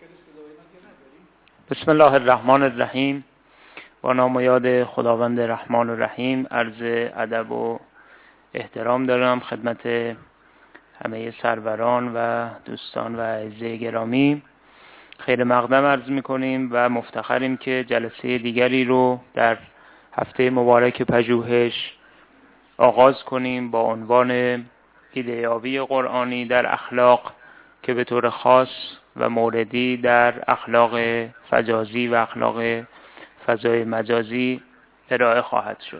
بسم الله الرحمن الرحیم. با نام و یاد خداوند رحمان و رحیم. عرض ادب و احترام دارم خدمت همه سروران و دوستان و اعزای گرامی. خیر مقدم عرض میکنیم و مفتخریم که جلسه دیگری رو در هفته مبارک پژوهش آغاز کنیم با عنوان ایده‌یابی قرآنی در اخلاق که به طور خاص و موردی در اخلاق فجازی و اخلاق فضای مجازی ارائه خواهد شد.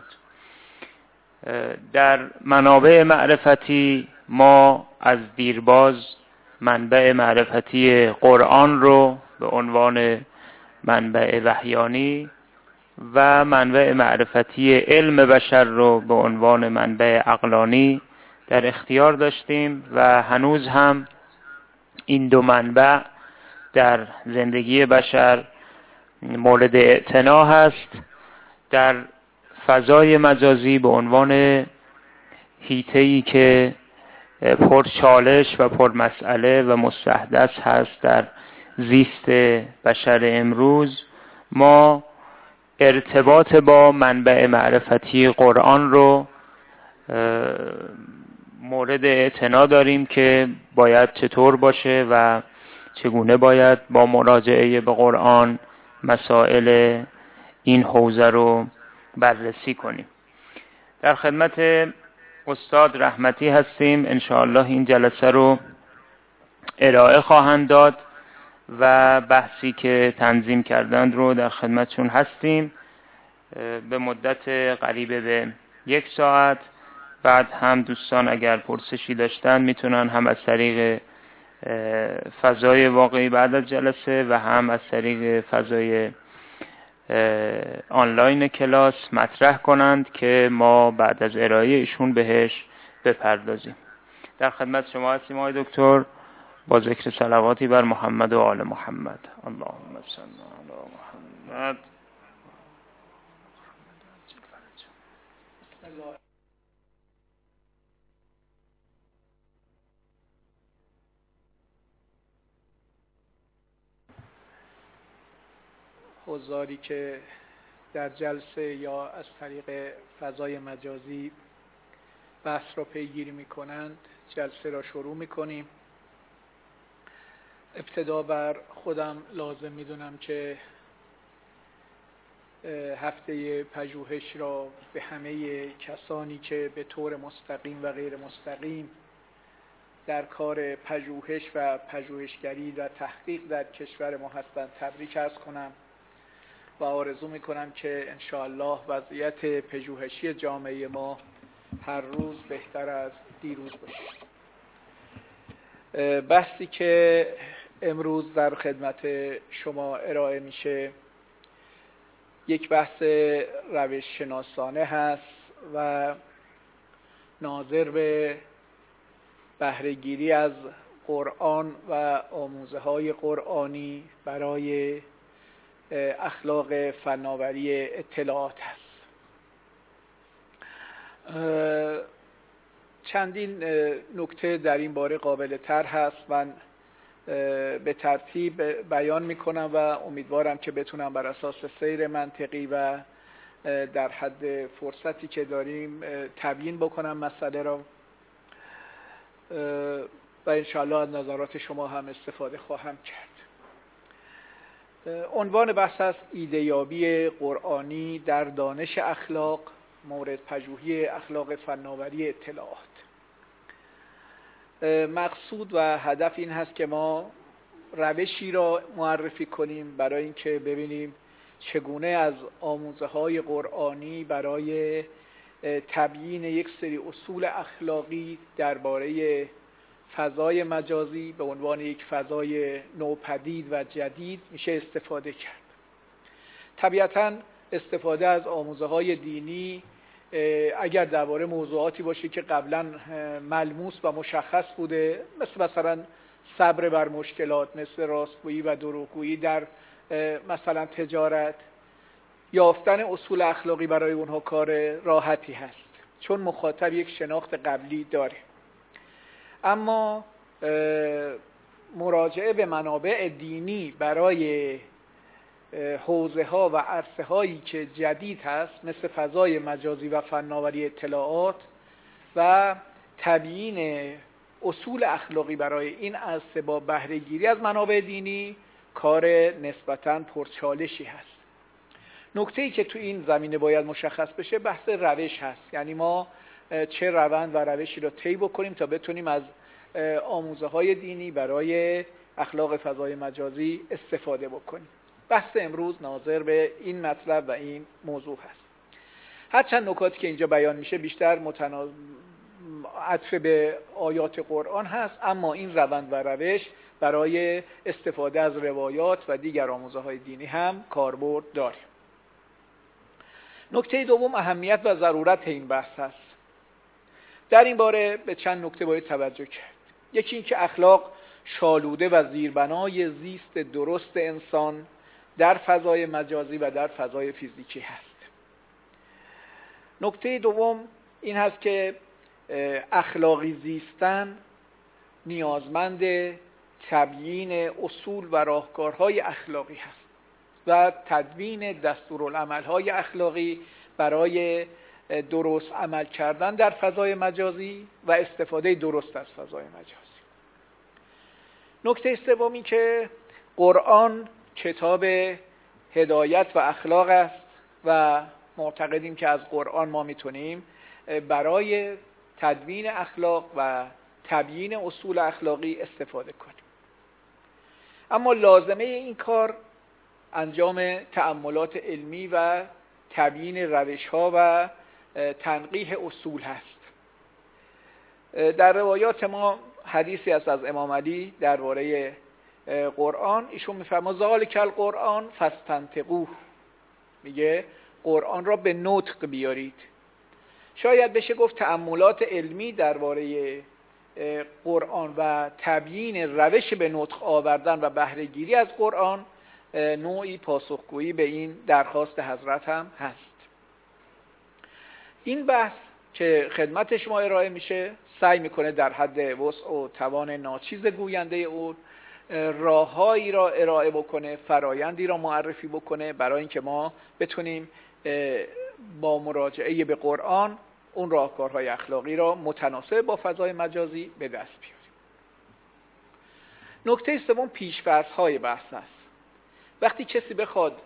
در منابع معرفتی ما از دیرباز منبع معرفتی قرآن رو به عنوان منبع وحیانی و منبع معرفتی علم بشر رو به عنوان منبع عقلانی در اختیار داشتیم و هنوز هم این دو منبع در زندگی بشر مورد اعتنا هست. در فضای مجازی به عنوان حیطه‌ای که پر چالش و پر مسئله و مستحدث هست در زیست بشر امروز، ما ارتباط با منبع معرفتی قرآن رو مورد اعتنا داریم که باید چطور باشه و چگونه باید با مراجعه به قرآن مسائل این حوزه رو بررسی کنیم. در خدمت استاد رحمتی هستیم. انشاءالله این جلسه رو ارائه خواهند داد و بحثی که تنظیم کردند رو در خدمتشون هستیم به مدت قریب به 1 ساعت. بعد هم دوستان اگر پرسشی داشتن میتونن هم از طریق فضای واقعی بعد از جلسه و هم از طریق فضای آنلاین کلاس مطرح کنند که ما بعد از ارائه ایشون بهش بپردازیم. در خدمت شما هستیم آقای دکتر با ذکر صلواتی بر محمد و آل محمد. اللهم صل علی محمد. حضاری که در جلسه یا از طریق فضای مجازی بحث را پیگیری می کنند، جلسه را شروع می کنیم. ابتدا بر خودم لازم می دونم که هفته پژوهش را به همه کسانی که به طور مستقیم و غیر مستقیم در کار پژوهش و پژوهشگری و تحقیق در کشور ما هستند تبریک عرض کنم و آرزو میکنم که انشاءالله وضعیت پژوهشی جامعه ما هر روز بهتر از دیروز باشه. بحثی که امروز در خدمت شما ارائه میشه یک بحث روش شناسانه هست و ناظر به بهره‌گیری از قرآن و آموزه های قرآنی برای اخلاق فناوری اطلاعات هست. چندین نکته در این باره قابل طرح هست. من به ترتیب بیان میکنم و امیدوارم که بتونم بر اساس سیر منطقی و در حد فرصتی که داریم تبیین بکنم مسئله را و انشاءالله از نظرات شما هم استفاده خواهم کرد. عنوان بحث است ایده‌یابی قرآنی در دانش اخلاق مورد پژوهی اخلاق فناوری اطلاعات. مقصود و هدف این هست که ما روشی را معرفی کنیم برای اینکه ببینیم چگونه از آموزه های قرآنی برای تبیین یک سری اصول اخلاقی درباره فضای مجازی به عنوان یک فضای نوپدید و جدید میشه استفاده کرد. طبیعتاً استفاده از آموزه های دینی اگر درباره موضوعاتی باشه که قبلا ملموس و مشخص بوده، مثلا صبر بر مشکلات، مثل راستگویی و دروغگویی در مثلا تجارت، یافتن اصول اخلاقی برای اونها کار راحتی هست چون مخاطب یک شناخت قبلی داره. اما مراجعه به منابع دینی برای حوزه ها و عرصه هایی که جدید هست، مثل فضای مجازی و فناوری اطلاعات و تبیین اصول اخلاقی برای این عرصه با بهره گیری از منابع دینی، کار نسبتاً پرچالشی هست. نکته‌ای که تو این زمینه باید مشخص بشه بحث روش هست. یعنی ما چه روند و روشی رو طی بکنیم تا بتونیم از آموزه های دینی برای اخلاق فضای مجازی استفاده بکنیم. بحث امروز ناظر به این مطلب و این موضوع هست. هرچند نکاتی که اینجا بیان میشه بیشتر عطف به آیات قرآن هست، اما این روند و روش برای استفاده از روایات و دیگر آموزه های دینی هم کاربرد داره. نکته دوم اهمیت و ضرورت این بحث هست. در این باره به چند نکته باید توجه کرد. یکی این که اخلاق شالوده و زیربنای زیست درست انسان در فضای مجازی و در فضای فیزیکی هست. نکته دوم این هست که اخلاقی زیستن نیازمند تبیین اصول و راهکارهای اخلاقی هست و تدوین دستورالعمل‌های اخلاقی برای درست عمل کردن در فضای مجازی و استفاده درست از فضای مجازی. نکته سومی که قرآن کتاب هدایت و اخلاق است و معتقدیم که از قرآن ما میتونیم برای تدوین اخلاق و تبیین اصول اخلاقی استفاده کنیم. اما لازمه این کار انجام تأملات علمی و تبیین روش‌ها و تنقیح اصول هست. در روایات ما حدیثی است از امام علی درباره قرآن. ایشون میفرماید ذالک القرآن فاستنطقوه، میگه قرآن را به نطق بیارید. شاید بشه گفت تأملات علمی درباره قرآن و تبیین روش به نطق آوردن و بهره گیری از قرآن نوعی پاسخگویی به این درخواست حضرت هم هست. این بحث که خدمت شما ارائه میشه سعی میکنه در حد وسع و توان ناچیز گوینده او راههایی را ارائه بکنه، فرایندی را معرفی بکنه برای اینکه ما بتونیم با مراجعه به قرآن اون راهکارهای اخلاقی را متناسب با فضای مجازی به دست بیاریم. نکته سوم پیش‌فرض‌های بحث است. وقتی کسی بخواد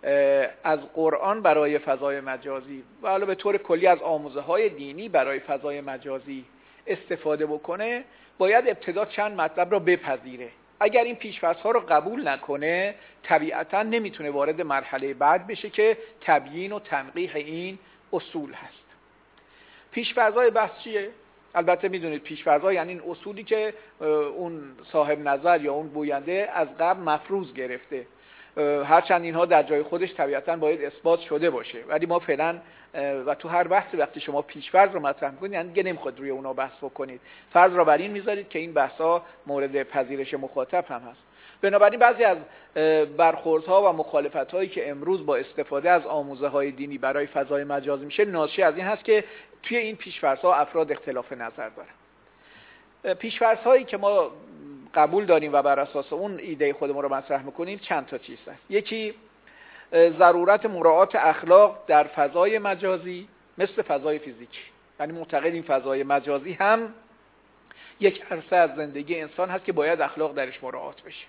از قرآن برای فضای مجازی و حالا به طور کلی از آموزه‌های دینی برای فضای مجازی استفاده بکنه، باید ابتدا چند مطلب را بپذیره. اگر این پیش‌فرض‌ها رو قبول نکنه، طبیعتاً نمیتونه وارد مرحله بعد بشه که تبیین و تنقیح این اصول هست. پیش‌فرض‌های بحث چیه؟ البته میدونید پیش‌فرض‌ها یعنی این اصولی که اون صاحب نظر یا اون گوینده از قبل مفروض گرفته. هرچند اینها در جای خودش طبیعتاً باید اثبات شده باشه، ولی ما فعلا و تو هر بحثی وقتی شما پیش‌فرض رو مطرح می‌کنید یعنی دیگه نمی‌خواد روی اونها بحث بکنید، فرض را بر این می‌ذارید که این بحث‌ها مورد پذیرش مخاطب هم هست. بنابراین بعضی از برخوردها و مخالفت‌هایی که امروز با استفاده از آموزه‌های دینی برای فضای مجازی میشه ناشی از این هست که توی این پیش‌فرض‌ها افراد اختلاف نظر دارن. پیش‌فرض‌هایی که ما قبول داریم و بر اساس اون ایده خودمون رو مطرح می‌کنیم چند تا چیز هست. یکی ضرورت مراعات اخلاق در فضای مجازی مثل فضای فیزیکی. یعنی معتقدیم فضای مجازی هم یک عرصه از زندگی انسان هست که باید اخلاق درش مراعات بشه.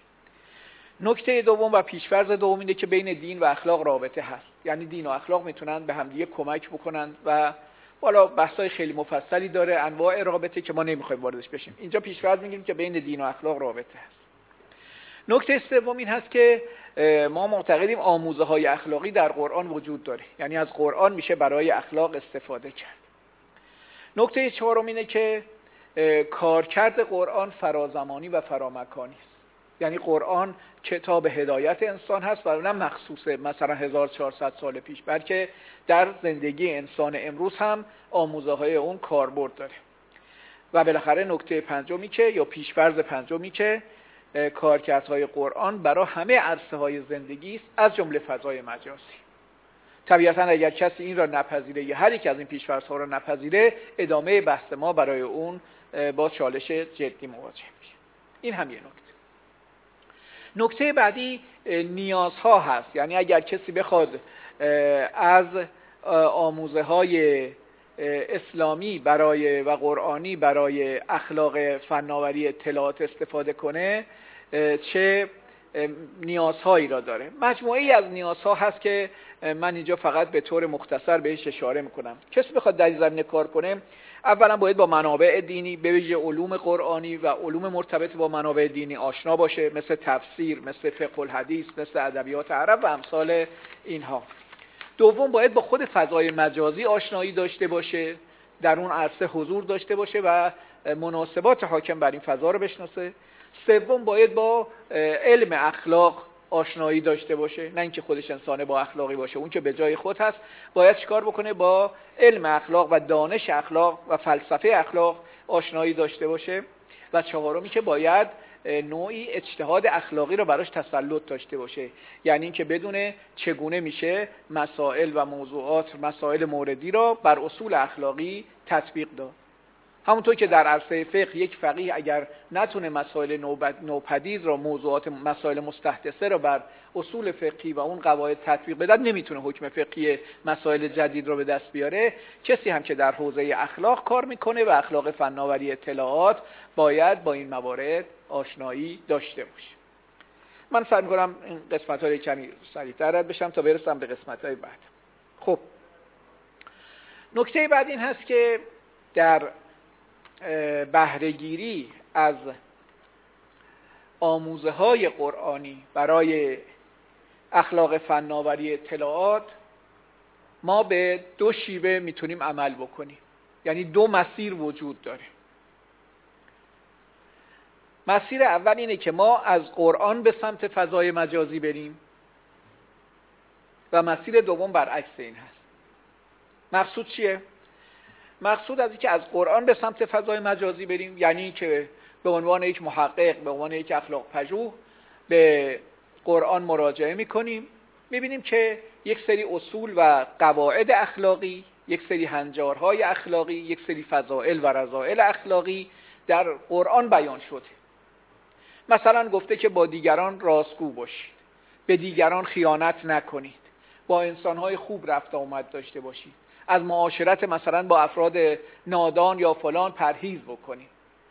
نکته دوم و پیش‌فرض دوم اینه که بین دین و اخلاق رابطه هست. یعنی دین و اخلاق میتونن به همدیگه کمک بکنن و والا بحثای خیلی مفصلی داره، انواع رابطه که ما نمیخوایم واردش بشیم. اینجا پیش‌فرض میگیم که بین دین و اخلاق رابطه هست. نکته سوم این هست که ما معتقدیم آموزه‌های اخلاقی در قرآن وجود داره. یعنی از قرآن میشه برای اخلاق استفاده کرد. نکته چهارم اینه که کارکرد قرآن فرازمانی و فرامکانی است. یعنی قرآن کتاب هدایت انسان هست و نه مخصوص مثلا 1400 سال پیش، بلکه در زندگی انسان امروز هم آموزه‌های اون کاربرد داره. و بالاخره نکته پنجمی که یا پیش‌فرض پنجمی که کارکردهای قرآن برای همه عرصه‌های زندگی است از جمله فضای مجازی. طبیعتاً اگر کسی این را نپذیره یا هر یک از این پیش‌فرض‌ها را نپذیره، ادامه بحث ما برای اون با چالش جدی مواجه میشه. این هم یه نکته. نکته بعدی نیازها هست. یعنی اگر کسی بخواد از آموزه های اسلامی برای و قرآنی برای اخلاق فناوری اطلاعات استفاده کنه چه نیازهایی را داره. مجموعه‌ای از نیازها هست که من اینجا فقط به طور مختصر بهش اشاره میکنم. کسی بخواد در این زمینه کار کنه، اولا باید با منابع دینی به ویژه علوم قرآنی و علوم مرتبط با منابع دینی آشنا باشه، مثل تفسیر، مثل فقه الحدیث، مثل ادبیات عرب و امثال اینها. دوم باید با خود فضای مجازی آشنایی داشته باشه، در اون عرصه حضور داشته باشه و مناسبات حاکم بر این فضا رو بشناسه. سوم باید با علم اخلاق آشنایی داشته باشه، نه اینکه خودش انسان با اخلاقی باشه، اون که به جای خود هست. باید چیکار بکنه؟ با علم اخلاق و دانش اخلاق و فلسفه اخلاق آشنایی داشته باشه. و چهارمی که باید نوعی اجتهاد اخلاقی رو براش تسلط داشته باشه، یعنی اینکه بدونه چگونه میشه مسائل و موضوعات، مسائل موردی را بر اصول اخلاقی تطبیق داد. همونطور که در عرصه فقه یک فقیه اگر نتونه مسائل نوپدید را، موضوعات مسائل مستحدثه را بر اصول فقهی و اون قواعد تطبیق بده، نمیتونه حکم فقهی مسائل جدید را به دست بیاره. کسی هم که در حوزه اخلاق کار میکنه و اخلاق فناوری اطلاعات باید با این موارد آشنایی داشته باشه. من سعی میکنم این قسمت‌ها رو کمی سریع‌تر رد بشم تا برسم به قسمت‌های بعد. خب نکته بعد این هست که در بهره‌گیری از آموزه‌های قرآنی برای اخلاق فناوری اطلاعات ما به دو شیوه میتونیم عمل بکنیم، یعنی دو مسیر وجود داره. مسیر اول اینه که ما از قرآن به سمت فضای مجازی بریم و مسیر دوم برعکس این هست. مقصود چیه؟ مقصود از اینکه از قرآن به سمت فضای مجازی بریم، یعنی که به عنوان یک محقق، به عنوان یک اخلاق پژوه به قرآن مراجعه میکنیم، میبینیم که یک سری اصول و قواعد اخلاقی، یک سری هنجارهای اخلاقی، یک سری فضائل و رذائل اخلاقی در قرآن بیان شده. مثلا گفته که با دیگران راستگو باشید، به دیگران خیانت نکنید، با انسانهای خوب رفت آمد داشته باشید، از معاشرت مثلا با افراد نادان یا فلان پرهیز بکنید.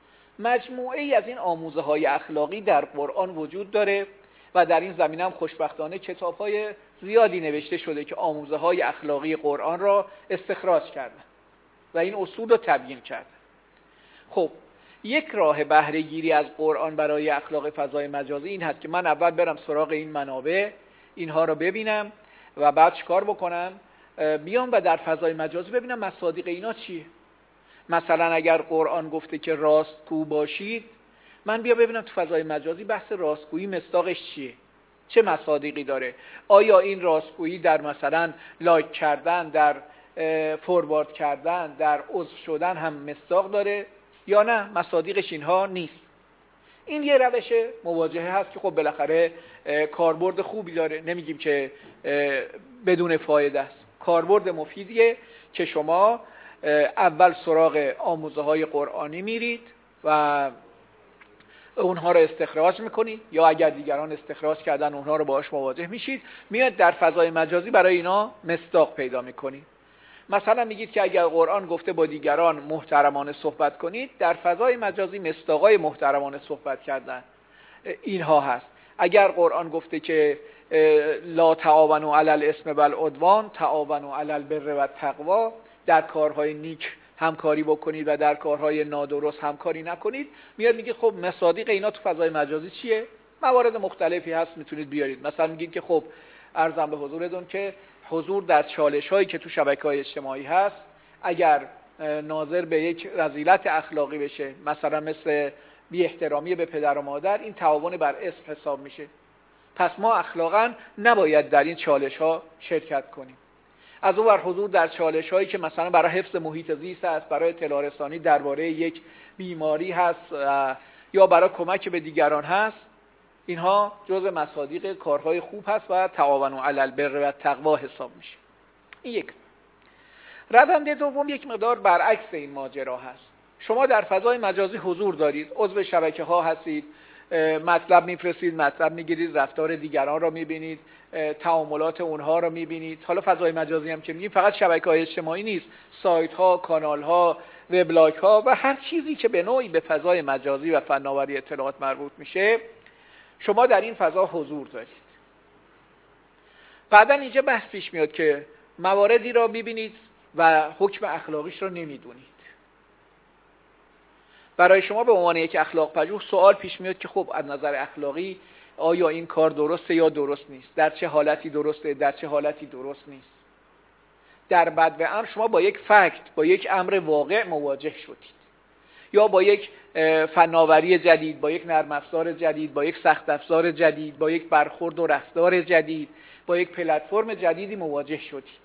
مجموعه ای از این آموزه های اخلاقی در قرآن وجود داره و در این زمینه هم خوشبختانه کتاب های زیادی نوشته شده که آموزه های اخلاقی قرآن را استخراج کردن و این اصول رو تبیین کردن. خب یک راه بهره گیری از قرآن برای اخلاق فضای مجازی این هست که من اول برم سراغ این منابع، اینها رو ببینم و بعد چیکار بکنم؟ بیام و در فضای مجازی ببینم مصادیق اینا چیه. مثلا اگر قرآن گفته که راستگو باشید، من بیا ببینم تو فضای مجازی بحث راستگویی مصداقش چیه، چه مصادیقی داره. آیا این راستگویی در مثلا لایک کردن، در فوروارد کردن، در عضو شدن هم مصداق داره یا نه مصادیقش اینها نیست. این یه روش مواجهه هست که خب بالاخره کاربرد خوبی داره، نمیگیم که بدون فایده است. کاربرد مفیدیه که شما اول سراغ آموزه های قرآنی میرید و اونها رو استخراج میکنید، یا اگر دیگران استخراج کردن اونها رو باهاش مواجه میشید، میاد در فضای مجازی برای اینا مصداق پیدا میکنید. مثلا میگید که اگر قرآن گفته با دیگران محترمانه صحبت کنید، در فضای مجازی مصداقای محترمانه صحبت کردن اینها هست. اگر قرآن گفته که لا تعاونوا علی الاثم والعدوان تعاونوا علی البر والتقوی، در کارهای نیک همکاری بکنید و در کارهای نادرست همکاری نکنید، میاد میگه خب مصادیق اینا تو فضای مجازی چیه؟ موارد مختلفی هست میتونید بیارید. مثلا میگید که خب عرضم به حضورتون که حضور در چالش هایی که تو شبکه‌های اجتماعی هست اگر ناظر به یک رذیلت اخلاقی بشه، مثلا مثل بی احترامی به پدر و مادر، این تعاون بر اسم حساب میشه. پس ما اخلاقا نباید در این چالش ها شرکت کنیم. از اون ور حضور در چالش هایی که مثلا برای حفظ محیط زیست است، برای اطلاع رسانی درباره یک بیماری هست یا برای کمک به دیگران هست، اینها جزء مصادیق کارهای خوب هست و تعاونوا علی البر و التقوی حساب میشه. این یک. روند دوم یک مقدار برعکس این ماجرا هست. شما در فضای مجازی حضور دارید، عضو شبکه ها هستید، مطلب میفرستید، مطلب میگیرید، رفتار دیگران رو میبینید، تعاملات اونها رو میبینید. حالا فضای مجازی هم که میگیم فقط شبکه‌های اجتماعی نیست، سایت ها، کانال ها، وبلاگ ها و هر چیزی که به نوعی به فضای مجازی و فناوری اطلاعات مربوط میشه، شما در این فضا حضور دارید. بعدن اینجا بحث پیش میاد که مواردی را میبینید و حکم اخلاقیش رو نمیدونید. برای شما به عنوان یک اخلاق پژوه سوال پیش میاد که خب از نظر اخلاقی آیا این کار درسته یا درست نیست؟ در چه حالتی درسته، در چه حالتی درست نیست؟ در بد و امر شما با یک فکت، با یک امر واقع مواجه شدید، یا با یک فناوری جدید، با یک نرم افزار جدید، با یک سخت افزار جدید، با یک برخورد و رفتار جدید، با یک پلتفرم جدیدی مواجه شدید.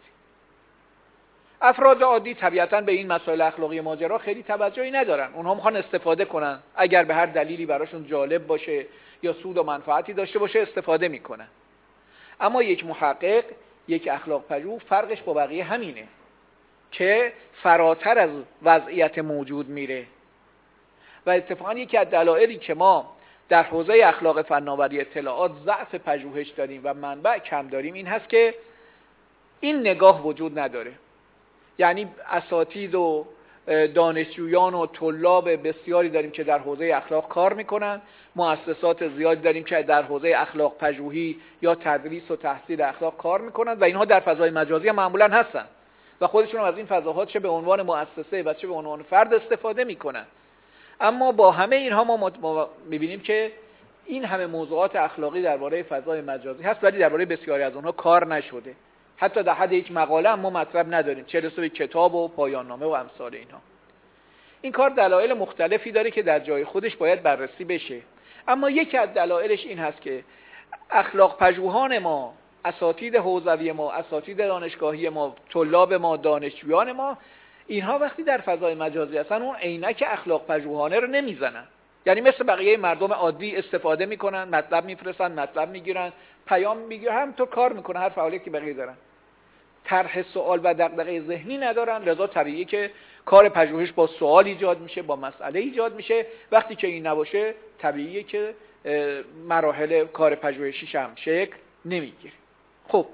افراد عادی طبیعتاً به این مسائل اخلاقی ماجرا خیلی توجهی ندارن. اونها میخوان استفاده کنن، اگر به هر دلیلی براشون جالب باشه یا سود و منفعتی داشته باشه استفاده میکنن. اما یک محقق، یک اخلاق پژوه فرقش با بقیه همینه که فراتر از وضعیت موجود میره. و اتفاقاً یکی از دلایلی که ما در حوزه اخلاق فناوری اطلاعات ضعف پژوهش داریم و منبع کم داریم این هست که این نگاه وجود نداره. یعنی اساتید و دانشجویان و طلاب بسیاری داریم که در حوزه اخلاق کار میکنن، مؤسسات زیادی داریم که در حوزه اخلاق پژوهی یا تدریس و تحصیل اخلاق کار میکنن و اینها در فضای مجازی هم معمولا هستن و خودشون از این فضاها چه به عنوان مؤسسه و چه به عنوان فرد استفاده میکنن. اما با همه اینها ما میبینیم که این همه موضوعات اخلاقی درباره فضای مجازی هست ولی درباره بسیاری از اونها کار نشده. حتی در حد یک مقاله هم ما مطلب نداریم، چه رسه به کتاب و پایان نامه و امثال اینها. این کار دلایل مختلفی داره که در جای خودش باید بررسی بشه. اما یکی از دلایلش این هست که اخلاق پژوهان ما، اساتید حوزوی ما، اساتید دانشگاهی ما، طلاب ما، دانشجویان ما، اینها وقتی در فضای مجازی هستن اون عینک اخلاق پژوهانه رو نمیزنن. یعنی مثل بقیه مردم عادی استفاده میکنن، مطلب میفرستن، مطلب میگیرن، پیام میگیرن، همینطور کار میکنن، هر فعالیتی که بقیه دارن. طرح سوال و دغدغه ذهنی ندارن، لذا طبیعیه که کار پژوهش با سوال ایجاد میشه، با مسئله ایجاد میشه. وقتی که این نباشه طبیعیه که مراحل کار پژوهشیش هم شکل نمیگیره. خب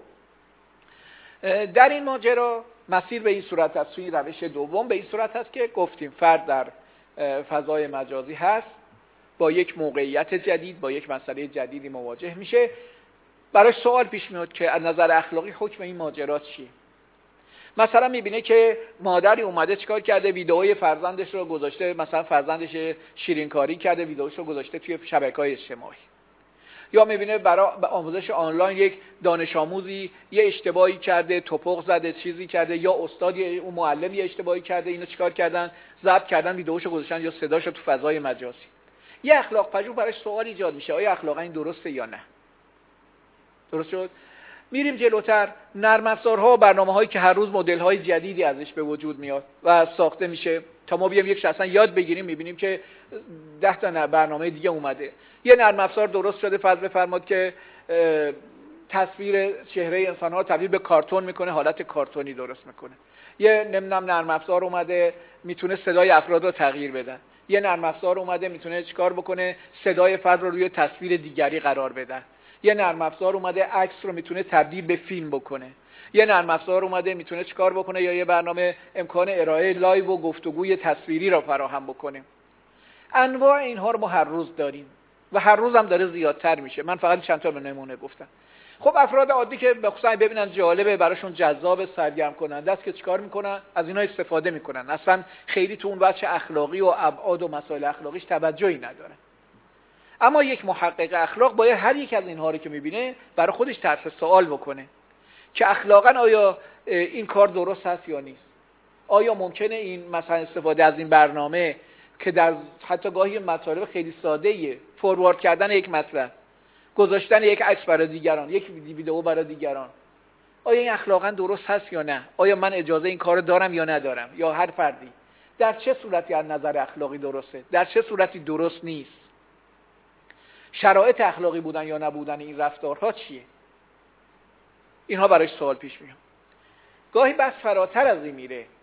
در این ماجرا مسیر به این صورت است، توی روش دوم به این صورت هست که گفتیم فرد در فضای مجازی هست، با یک موقعیت جدید، با یک مسئله جدیدی مواجه میشه، براش سوال پیش میاد که از نظر اخلاقی حکم این ماجرا چیه؟ مثلا میبینه که مادری اومده چیکار کرده، ویدئوی فرزندش رو گذاشته، مثلا فرزندش شیرینکاری کرده، ویدئوش رو گذاشته توی شبکه‌های اجتماعی. یا میبینه برای آموزش آنلاین یک دانش آموزی یه اشتباهی کرده، توپق زده، چیزی کرده، یا استادی اون معلم یه اشتباهی کرده، اینو چیکار کردن؟ ضبط کردن، ویدئوشو گذاشتن یا صداشو تو فضای مجازی. یه اخلاق پژوه براش سوال ایجاد میشه، آیا اخلاقا این درسته یا نه؟ درست شد؟ میریم جلوتر، نرم افزارها و برنامه‌هایی که هر روز مدل‌های جدیدی ازش به وجود میاد و ساخته میشه تا ما بیایم یک اصلا یاد بگیریم، میبینیم که 10 تا برنامه دیگه اومده. یه نرم افزار درست شده، فرض بفرماد که تصویر چهره انسان‌ها رو تبدیل به کارتون میکنه، حالت کارتونی درست میکنه. یه نرم افزار اومده میتونه صدای افراد رو تغییر بده. یه نرم افزار اومده میتونه چیکار بکنه؟ صدای فرد رو روی تصویر دیگری قرار بده. یه نرم افزار اومده عکس رو میتونه تبدیل به فیلم بکنه. یه نرم افزار اومده میتونه چیکار بکنه؟ یا یه برنامه امکان ارائه لایو و گفتگوی تصویری را فراهم بکنه. انواع اینها رو ما هر روز داریم و هر روز هم داره زیادتر میشه. من فقط چند تا نمونه گفتم. خب افراد عادی که بخصوصا ببینن جالبه، براشون جذاب، سرگرم کننده است که چیکار میکنن؟ از اینا استفاده میکنن. اصلا خیلی تو اون بچه اخلاقی و ابعاد و مسائل اخلاقیش توجهی نداره. اما یک محقق اخلاق باید هر یک از اینها رو که میبینه برای خودش طرح سوال بکنه که اخلاقاً آیا این کار درست هست یا نیست؟ آیا ممکنه این مثلا استفاده از این برنامه که در حتی گاهی مطالب خیلی ساده‌ایه، فوروارد کردن یک مطلب، گذاشتن یک عکس برای دیگران، یک ویدئو برای دیگران، آیا این اخلاقاً درست هست یا نه؟ آیا من اجازه این کارو دارم یا ندارم؟ یا هر فردی در چه صورتی از نظر اخلاقی درسته، در چه صورتی درست نیست؟ شرایط اخلاقی بودن یا نبودن این رفتارها چیه؟ اینها براش سوال پیش میاد. گاهی بحث فراتر از این میره.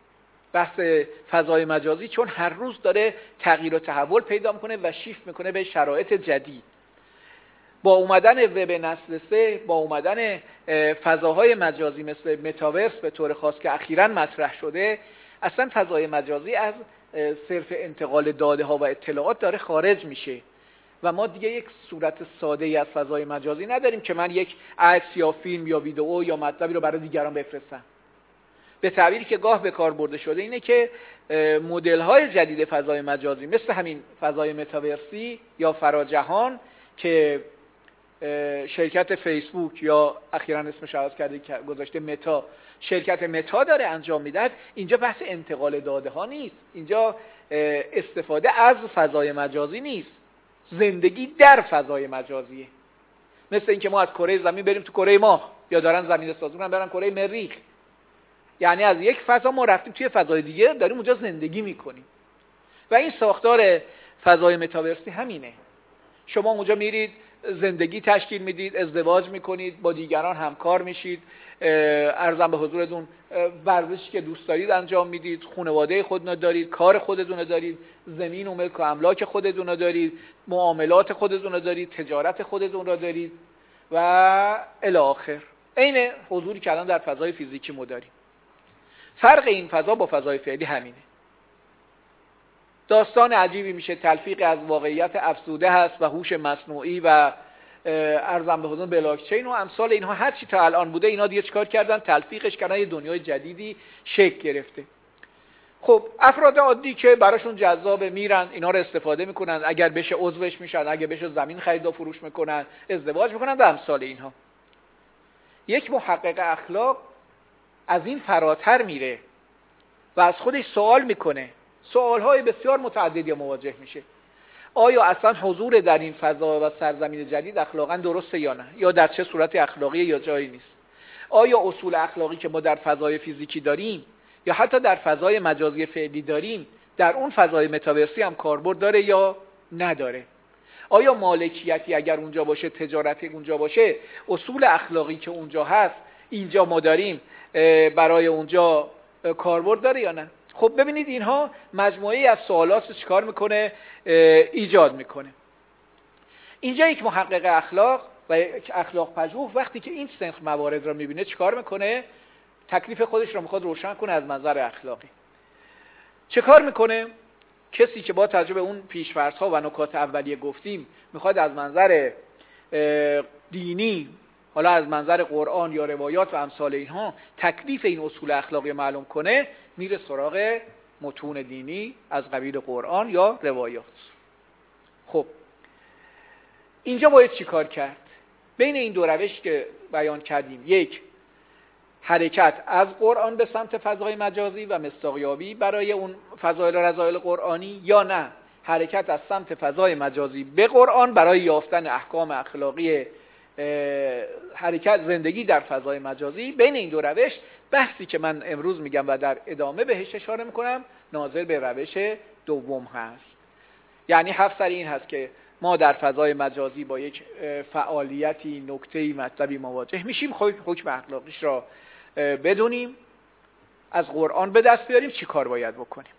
بحث فضای مجازی، چون هر روز داره تغییر و تحول پیدا میکنه و شیفت میکنه به شرایط جدید. با اومدن وب نسل 3، با اومدن فضاهای مجازی مثل متاورس به طور خاص که اخیراً مطرح شده، اصلا فضای مجازی از صرف انتقال داده ها و اطلاعات داره خارج میشه و ما دیگه یک صورت ساده ای از فضای مجازی نداریم که من یک عکس یا فیلم یا ویدئو یا مطلبی رو برای دیگران بفرستم. به تعبیری که گاه به کار برده شده اینه که مدل‌های جدید فضای مجازی مثل همین فضای متاورسی یا فراجهان که شرکت فیسبوک یا اخیراً اسمش عوض کرده که گذاشته متا، شرکت متا داره انجام میدهد، اینجا بحث انتقال داده ها نیست، اینجا استفاده از فضای مجازی نیست، زندگی در فضای مجازیه. مثل اینکه ما از کره زمین بریم تو کره ماه، یا دارن زمین سازی کنن برن کره مریخ، یعنی از یک فضا ما رفتیم توی فضای دیگه، داریم اونجا زندگی میکنیم. و این ساختار فضای متاورسی همینه. شما اونجا میرید زندگی تشکیل میدید، ازدواج میکنید، با دیگران همکار میشید، عرضم به حضورتون ورزشی که دوست دارید انجام میدید، خانواده خودتون دارید، کار خودتون دارید، زمین و ملک و املاک خودتون دارید، معاملات خودتون دارید، تجارت خودتون را دارید و الی آخر. عین حضوری که الان در فضای فیزیکی ما داریم. فرق این فضا با فضای فعلی همینه. داستان عجیبی میشه، تلفیق از واقعیت افزوده هست و هوش مصنوعی و ارزم به حضور بلاکچین و امثال اینها. هر چی تا الان بوده اینا دیگه چیکار کردن؟ تلفیقش کردن، یه دنیای جدیدی شکل گرفته. خب افراد عادی که براشون جذابه میرن اینا رو استفاده میکنن، اگر بشه عضوش میشن، اگر بشه زمین خرید و فروش میکنن، ازدواج میکنن و امثال اینها. یک محقق اخلاق از این فراتر میره و از خودش سوال میکنه، سوالهای بسیار متعددی مواجه میشه. آیا اصلا حضور در این فضا و سرزمین جدید اخلاقا درسته یا نه؟ یا در چه صورت اخلاقی یا جایی نیست؟ آیا اصول اخلاقی که ما در فضای فیزیکی داریم یا حتی در فضای مجازی فعلی داریم در اون فضای متاورسی هم کاربرد داره یا نداره؟ آیا مالکیتی اگر اونجا باشه، تجارتی اونجا باشه، اصول اخلاقی که اونجا هست اینجا ما داریم برای اونجا کاربرد داره یا نه؟ خب ببینید اینها مجموعه‌ای از سوالات چیکار میکنه؟ ایجاد میکنه. اینجا یک محقق اخلاق و یک اخلاق پژوه وقتی که این سنخ موارد را میبینه چیکار میکنه؟ تکلیف خودش را میخواد روشن کنه از منظر اخلاقی. چه کار میکنه؟ کسی که با توجه به اون پیش‌فرض‌ها و نکات اولیه گفتیم میخواد از منظر دینی، حالا از منظر قرآن یا روایات و امثال اینها تکلیف این اصول اخلاقی معلوم کنه، میره سراغ متون دینی از قبیل قرآن یا روایات. خب اینجا باید چی کار کرد؟ بین این دو روش که بیان کردیم، یک حرکت از قرآن به سمت فضای مجازی و مصداقیابی برای اون فضایل و رذایل قرآنی، یا نه حرکت از سمت فضای مجازی به قرآن برای یافتن احکام اخلاقی حرکت زندگی در فضای مجازی. بین این دو روش بحثی که من امروز میگم و در ادامه بهش اشاره میکنم ناظر به روش دوم هست. یعنی حرف سر این هست که ما در فضای مجازی با یک فعالیتی، نکته‌ای، مطلبی مواجه میشیم، حکم اخلاقیش را بدونیم، از قرآن به دست بیاریم، چی کار باید بکنیم.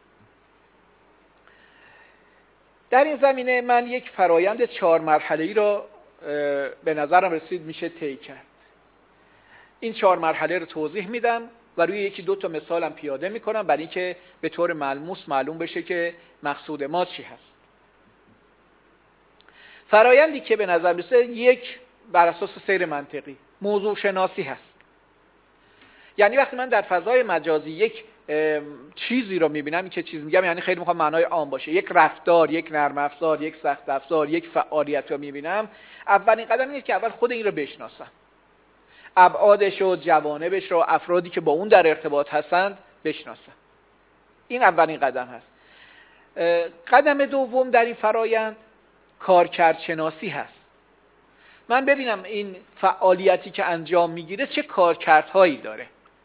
در این زمینه من یک فرایند 4 مرحله‌ای را به نظرم رسید میشه طی کرد. این 4 مرحله رو توضیح میدم و روی 1-2 تا مثالم پیاده میکنم برای اینکه به طور ملموس معلوم بشه که مقصود ما چی هست. فرایندی که به نظر میرسه، یک بر اساس سیر منطقی موضوع شناسی هست. یعنی وقتی من در فضای مجازی یک چیزی رو میبینم، این که چیز میگم یعنی خیلی میخوام معنای عام باشه، یک رفتار، یک نرم افزار، یک سخت افزار، یک فعالیت رو میبینم، اولین قدم اینه که اول خود این رو بشناسم، ابعادش و جوانبش رو، افرادی که با اون در ارتباط هستند بشناسم. این اولین قدم هست. قدم دوم در این فرایند کارکرد شناسی هست. من ببینم این فعالیتی که انجام میگیره چه کارکردهایی داره.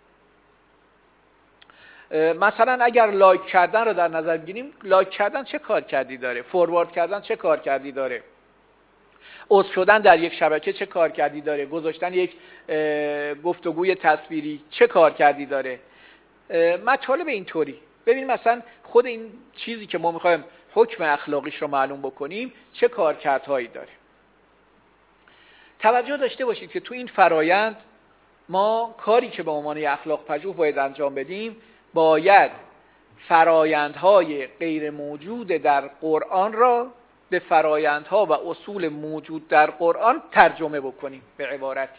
مثلا اگر لایک کردن رو در نظر بگیریم، لایک کردن چه کارکردی داره؟ فوروارد کردن چه کارکردی داره؟ عضو شدن در یک شبکه چه کارکردی داره؟ گذاشتن یک گفتگوی تصویری چه کارکردی داره؟ مطالب اینطوری. ببینیم مثلا خود این چیزی که ما میخوایم حکم اخلاقیش رو معلوم بکنیم چه کارکردهایی داره. توجه داشته باشید که تو این فرایند ما کاری که به عنوان اخلاق پژوه باید انجام بدیم، باید فرایندهای غیر موجود در قرآن را به فرایندها و اصول موجود در قرآن ترجمه بکنیم. به عبارتی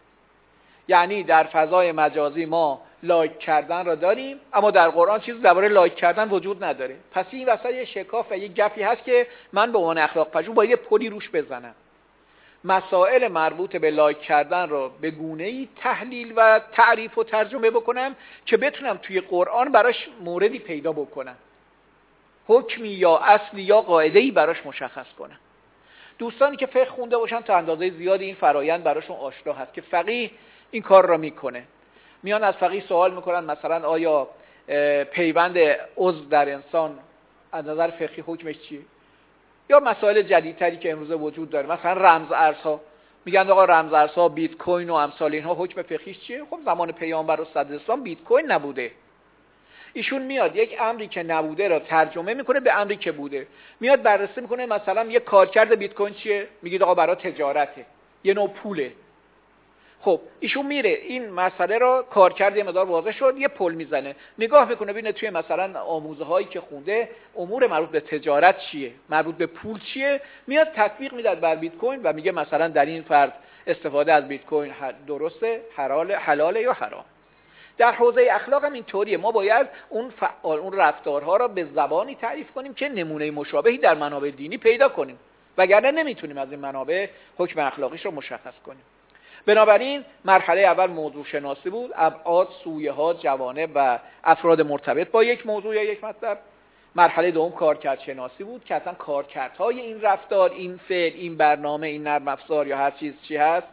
یعنی در فضای مجازی ما لایک کردن را داریم، اما در قرآن چیزی درباره لایک کردن وجود نداره. پس این وسط یه شکاف و یه گپی هست که من به عنوان اخلاق پژوه باید یه پلی روش بزنم. مسائل مربوط به لایک کردن را به گونه‌ای تحلیل و تعریف و ترجمه بکنم که بتونم توی قرآن براش موردی پیدا بکنم، حکمی یا اصلی یا قاعده‌ای براش مشخص کنم. دوستانی که فقه خونده باشن تا اندازه زیادی این فرایند براشون آشنا هست که فقیه این کار را میکنه. میان از فقیه سوال میکنن مثلا آیا پیوند عضو در انسان از نظر فقهی حکمش چیه؟ یا مسائل جدیدتری که امروزه وجود داره، مثلا رمز ارزها. میگن آقا رمز ارزها، بیت کوین و امثال اینها حکم فقهیش چیه؟ خب زمان پیامبر و صدر اسلام بیت کوین نبوده. ایشون میاد یک امری که نبوده را ترجمه میکنه به امری که بوده. میاد بررسی میکنه مثلا یک کارکرد بیت کوین چیه؟ میگید آقا برای تجارته، یه نوع پوله. خب ایشون میره این مسئله را کارکرد یه مقدار واضح شد، یه پل میزنه، نگاه میکنه ببینه توی مثلا آموزه هایی که خونده امور مربوط به تجارت چیه، مربوط به پول چیه، میاد تطبیق میداد بر بیت کوین و میگه مثلا در این فرد استفاده از بیت کوین درسته، حلاله یا حرام. در حوزه اخلاق هم اینطوریه. ما باید اون رفتارها را به زبانی تعریف کنیم که نمونه مشابهی در منابع دینی پیدا کنیم، وگرنه نمیتونیم از این منابع حکم اخلاقیش رو مشخص کنیم. بنابراین مرحله اول موضوع شناسی بود، ابعاد، سویه‌ها، جوانب و افراد مرتبط با یک موضوع یا یک مطلب. مرحله دوم کارکرد شناسی بود که اصلا کارکردهای این رفتار، این فعل، این برنامه، این نرم افزار یا هر چیز چی هست.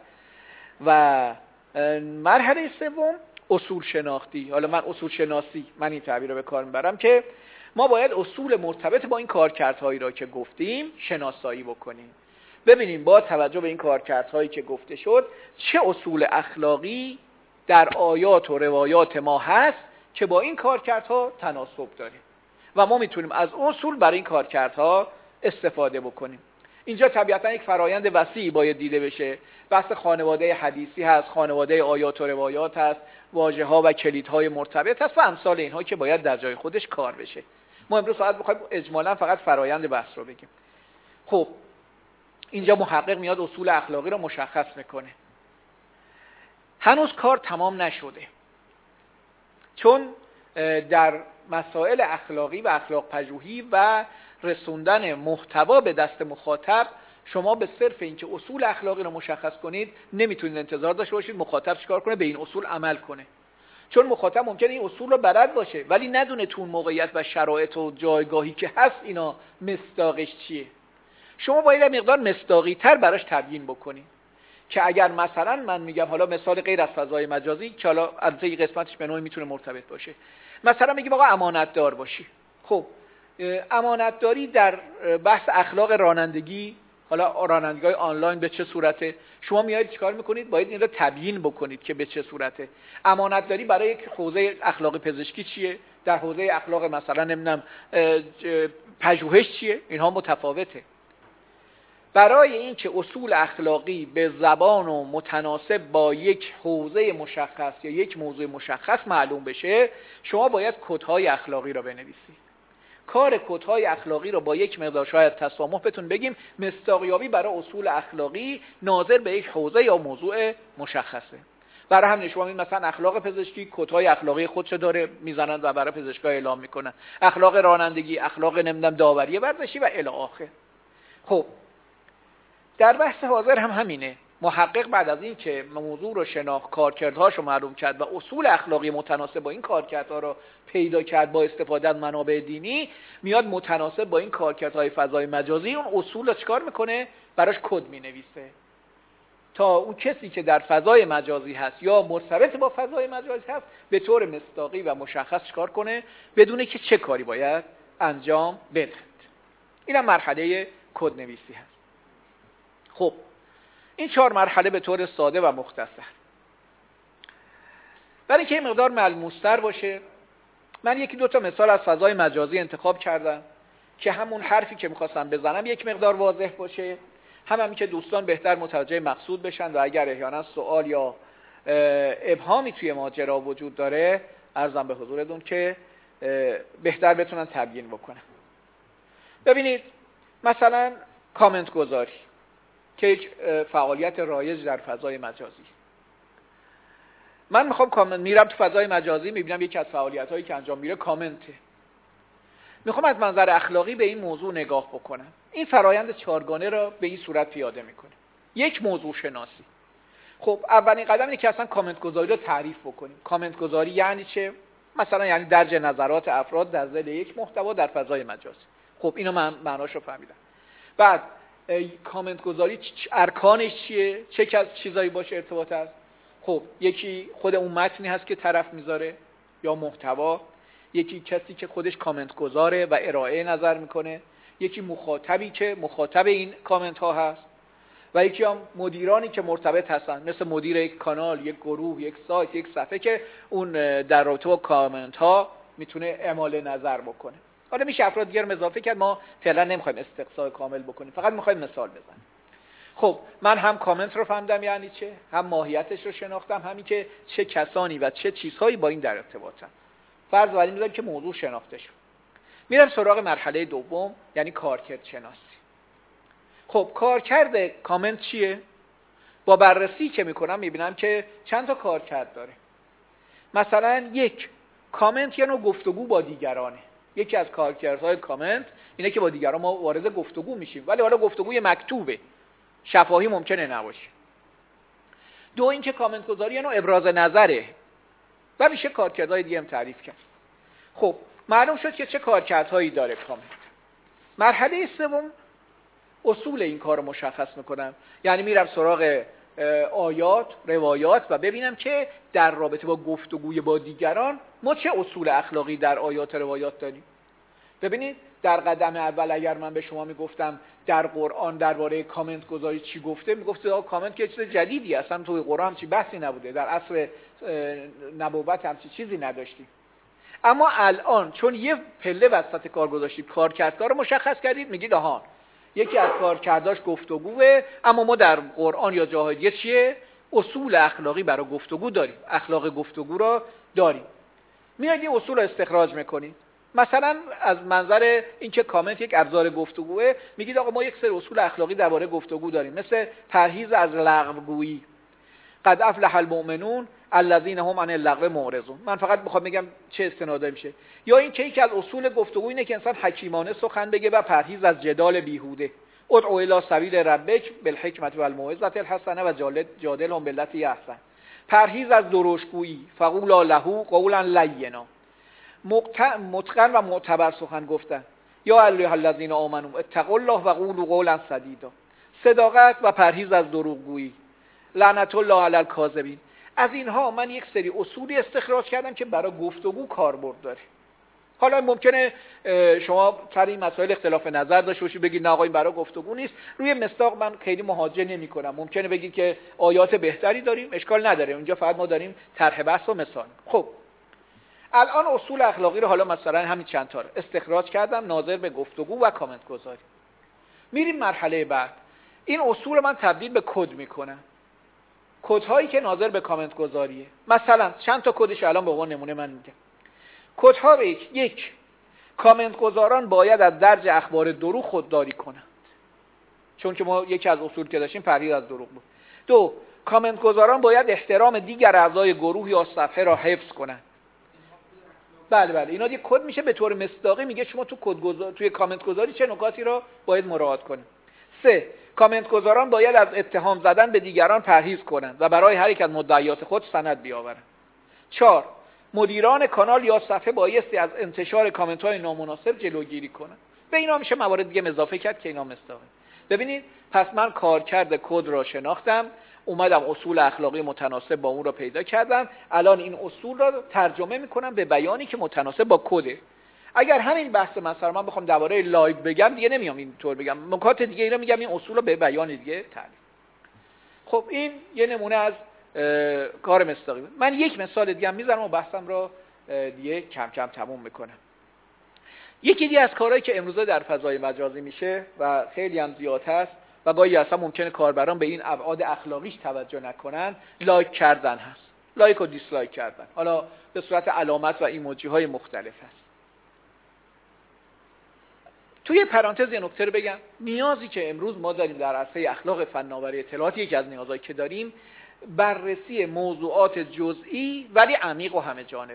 و مرحله سوم اصول شناختی. حالا من اصول شناسی، من این تعبیر رو به کار میبرم که ما باید اصول مرتبط با این کارکردهایی را که گفتیم شناسایی بکنیم، ببینیم با توجه به این کارکردهایی که گفته شد چه اصول اخلاقی در آیات و روایات ما هست که با این کارکردها تناسب داره و ما میتونیم از اصول برای این کارکردها استفاده بکنیم. اینجا طبیعتا یک فرایند وسیعی باید دیده بشه. بحث خانواده حدیثی هست، خانواده آیات و روایات هست، واژه‌ها و کلیدهای مرتبط هست و امثال اینها که باید در جای خودش کار بشه. ما امروز فقط بخوایم اجمالاً فقط فرایند بحث رو بگیم. خب اینجا محقق میاد اصول اخلاقی رو مشخص میکنه. هنوز کار تمام نشده، چون در مسائل اخلاقی و اخلاق پژوهی و رسوندن محتوا به دست مخاطب، شما به صرف اینکه اصول اخلاقی رو مشخص کنید نمیتونید انتظار داشته باشید مخاطب چیکار کنه؟ به این اصول عمل کنه. چون مخاطب ممکنه این اصول رو بلد باشه ولی ندونه تو اون موقعیت و شرایط و جایگاهی که هست اینا مصداقش چیه. شما باید مقدار مصداقی تر براش تبیین بکنید که اگر مثلا من میگم، حالا مثال غیر از فضای مجازی که حالا البته این قسمتش به نوعی میتونه مرتبط باشه، مثلا میگیم آقا امانت دار باشی. خب امانتداری در بحث اخلاق رانندگی، حالا رانندگی‌های آنلاین به چه صورته، شما میایید چیکار میکنید؟ باید این رو تبیین بکنید که به چه صورته. امانتداری برای یک حوزه اخلاق پزشکی چیه، در حوزه اخلاق مثلا نمیدونم پژوهش چیه، اینها متفاوته. برای اینکه اصول اخلاقی به زبان و متناسب با یک حوزه مشخص یا یک موضوع مشخص معلوم بشه، شما باید کدهای اخلاقی را بنویسید. کار کدهای اخلاقی را با یک مقدار شاید تسامح بتون بگیم مصداقیابی برای اصول اخلاقی ناظر به یک حوزه یا موضوع مشخصه. برای همین شما مثلا اخلاق پزشکی کدهای اخلاقی خودشو داره میزنن و برای پزشکا اعلام میکنن، اخلاق رانندگی، اخلاق نمیدونم داوری ورزشی و الی آخر. خب در بحث حاضر هم همینه. محقق بعد از این که موضوع رو شناخت، کارکردهاشو معلوم کرد و اصول اخلاقی متناسب با این کارکردها رو پیدا کرد با استفاده از منابع دینی، میاد متناسب با این کارکردهای فضای مجازی اون اصول رو چیکار میکنه؟ براش کد مینویسه تا اون کسی که در فضای مجازی هست یا مرتبط با فضای مجازی هست به طور مصداقی و مشخص چیکار کنه؟ بدونه که چه کاری باید انجام بده. اینم مرحله کد نویسی هست. خب این 4 مرحله به طور ساده و مختصر، برای اینکه این مقدار ملموس‌تر باشه من یکی دو تا مثال از فضای مجازی انتخاب کردم که همون حرفی که میخواستم بزنم یک مقدار واضح باشه، همین که دوستان بهتر متوجه مقصود بشن و اگر احیانا سوال یا ابهامی توی ماجرا وجود داره عرضم به حضورتون که بهتر بتونن تبیین بکنن. ببینید مثلا کامنت گذاری که یک فعالیت رایج در فضای مجازی. من میخوام میرم تو فضای مجازی، میبینم یکی از فعالیت‌هایی که انجام میره کامنته. میخوام از منظر اخلاقی به این موضوع نگاه بکنم. این فرایند چهارگانه را به این صورت پیاده میکنه. یک، موضوع شناسی. خب اولین قدم اینه که اصلا کامنت گذاری رو تعریف بکنیم. کامنت گذاری یعنی چه؟ مثلا یعنی درج نظرات افراد در ذیل یک محتوا در فضای مجازی. خب اینو من معناشو فهمیدم. بعد کامنت گذاری ارکانش چیه؟ چه چیزایی باشه ارتباط هست؟ خب یکی خود اون متنی هست که طرف میذاره یا محتوا، یکی کسی که خودش کامنت گذاره و ارائه نظر میکنه، یکی مخاطبی که مخاطب این کامنت ها هست و یکی هم مدیرانی که مرتبط هستن، مثل مدیر یک کانال، یک گروه، یک سایت، یک صفحه که اون در رابطه با کامنت ها میتونه اعمال نظر بکنه. حالا میشه افراد دیگر هم اضافه کرد، ما فعلا نمیخوایم استقصای کامل بکنیم، فقط میخوایم مثال بزنیم. خب من هم کامنت رو فهمیدم یعنی چه، هم ماهیتش رو شناختم، همین که چه کسانی و چه چیزهایی با این در ارتباطن. فرض بر این میذاریم که موضوع شناخته شد. میرم سراغ مرحله دوم، یعنی کارکرد شناسی. خب کارکرد کامنت چیه؟ با بررسی که میکنم میبینم که چند تا کارکرد داره. مثلا یک، کامنت یه نوع گفتگو با دیگرانه. یکی از کارکردهای کامنت اینه که با دیگران ما وارد گفتگو میشیم، ولی حالا گفتگوی مکتوبه، شفاهی ممکنه نباشه. دو، این که کامنت گذاری یه نوع ابراز نظره و میشه کارکردهای دیگه هم تعریف کرد. خب معلوم شد که چه کارکردهایی داره کامنت. مرحله سوم اصول این کار رو مشخص میکنم، یعنی میرم سراغ آیات، روایات و ببینم که در رابطه با گفتگوی با دیگران ما چه اصول اخلاقی در آیات روایات داریم. ببینید در قدم اول اگر من به شما میگفتم در قرآن درباره کامنت گذاری چی گفته، میگفته کامنت که چیز جدیدی، اصلا توی قرآن همچی بحثی نبوده، در عصر نبوت همچی چیزی نداشتیم. اما الان چون یه پله وسط کار گذاشتید، کارکردها رو مشخص کردید، میگید آها یکی از کارکرداش گفتگوه، اما ما در قرآن یا جاهای دیگه چیه؟ اصول اخلاقی برای گفتگو داریم، اخلاق گفتگو را داریم. میاد این اصول رو استخراج میکنید. مثلا از منظر اینکه کامنت یک ابزار گفتگوه، میگید آقا ما یک سری اصول اخلاقی درباره گفتگو داریم، مثل پرهیز از لغوگویی. قد افلح المؤمنون الذین هم عن اللغو معرضون. من فقط میخوام بگم چه استناده میشه. یا این که یکی از اصول گفتگو اینه که انسان حکیمانه سخن بگه و پرهیز از جدال بیهوده. ادعو الی سبیل ربک بالحکمة والموعظة الحسنه و جادلهم بالتی احسن. پرهیز از درشتگویی، فقولا له قولا لینا. متقن و معتبر سخن گفتن. یا ایها الذین آمنوا اتقوا الله و قولوا قولا سدیدا. صداقت و پرهیز از دروغگویی. لعنت الله علی الکاذبین. از اینها من یک سری اصولی استخراج کردم که برای گفتگو کاربرد داره. حالا ممکنه شما سر این مسائل اختلاف نظر داشته باشید، بگید نه آقا این برای گفتگو نیست. روی مصداق من خیلی مهاجه نمی‌کنم. ممکنه بگید که آیات بهتری داریم، اشکال نداره، اونجا فقط ما داریم طرح بحث و مثال. خب الان اصول اخلاقی رو حالا مثلا همین چند تا استخراج کردم ناظر به گفتگو و کامنت گذاری. میریم مرحله بعد. این اصول رو من تبدیل به کد میکنم. کدهایی که ناظر به کامنت گذاریه. مثلا چند تا کدش الان به عنوان نمونه من میگم. کدها به یک، کامنت گذاران باید از درج اخبار دروغ خودداری کنند، چون که ما یکی از اصول که داشتیم پرهیز از دروغ بود. دو، کامنت گذاران باید احترام دیگر اعضای گروه یا صفحه را حفظ کنند. بله اینا دیگه کد میشه، به طور مصداقی میگه شما توی کامنت گذاری چه نکاتی را باید مراعات کنید. 3، کامنت گذاران باید از اتهام زدن به دیگران پرهیز کنند و برای هر یک از مدعیات خود سند بیاورند. 4، مدیران کانال یا صفحه بایستی از انتشار کامنت های نامناسب جلوگیری کنند. به اینا میشه موارد دیگه اضافه کرد که اینا مصداقه. ببینید پس من کارکرد کد را شناختم، اومدم اصول اخلاقی متناسب با اون رو پیدا کردم، الان این اصول را ترجمه میکنم به بیانی که متناسب با کده. اگر همین بحث مثلا من بخوام درباره لایو بگم دیگه نمیام اینطور بگم، نکات دیگه اینا میگم، این اصول رو به بیان دیگه تعریف. خب این یه نمونه از کار مصداقی. من یک مثال دیگه هم میذارم و بحثم رو دیگه کم کم تموم میکنم. یکی دیگه از کارهایی که امروزه در فضای مجازی میشه و خیلی هم زیاد هست و گاهی اصلا ممکنه کاربران به این ابعاد اخلاقیش توجه نکنن، لایک کردن هست. لایک و دیسلایک کردن، حالا به صورت علامت و ایموجی های مختلف هست. توی پرانتز یه نکته رو بگم، نیازی که امروز ما داریم در عرصه اخلاق فناوری اطلاعات، یکی از نیازهایی که داریم بررسی موضوعات جزئی ولی عمیق و همه جانبه.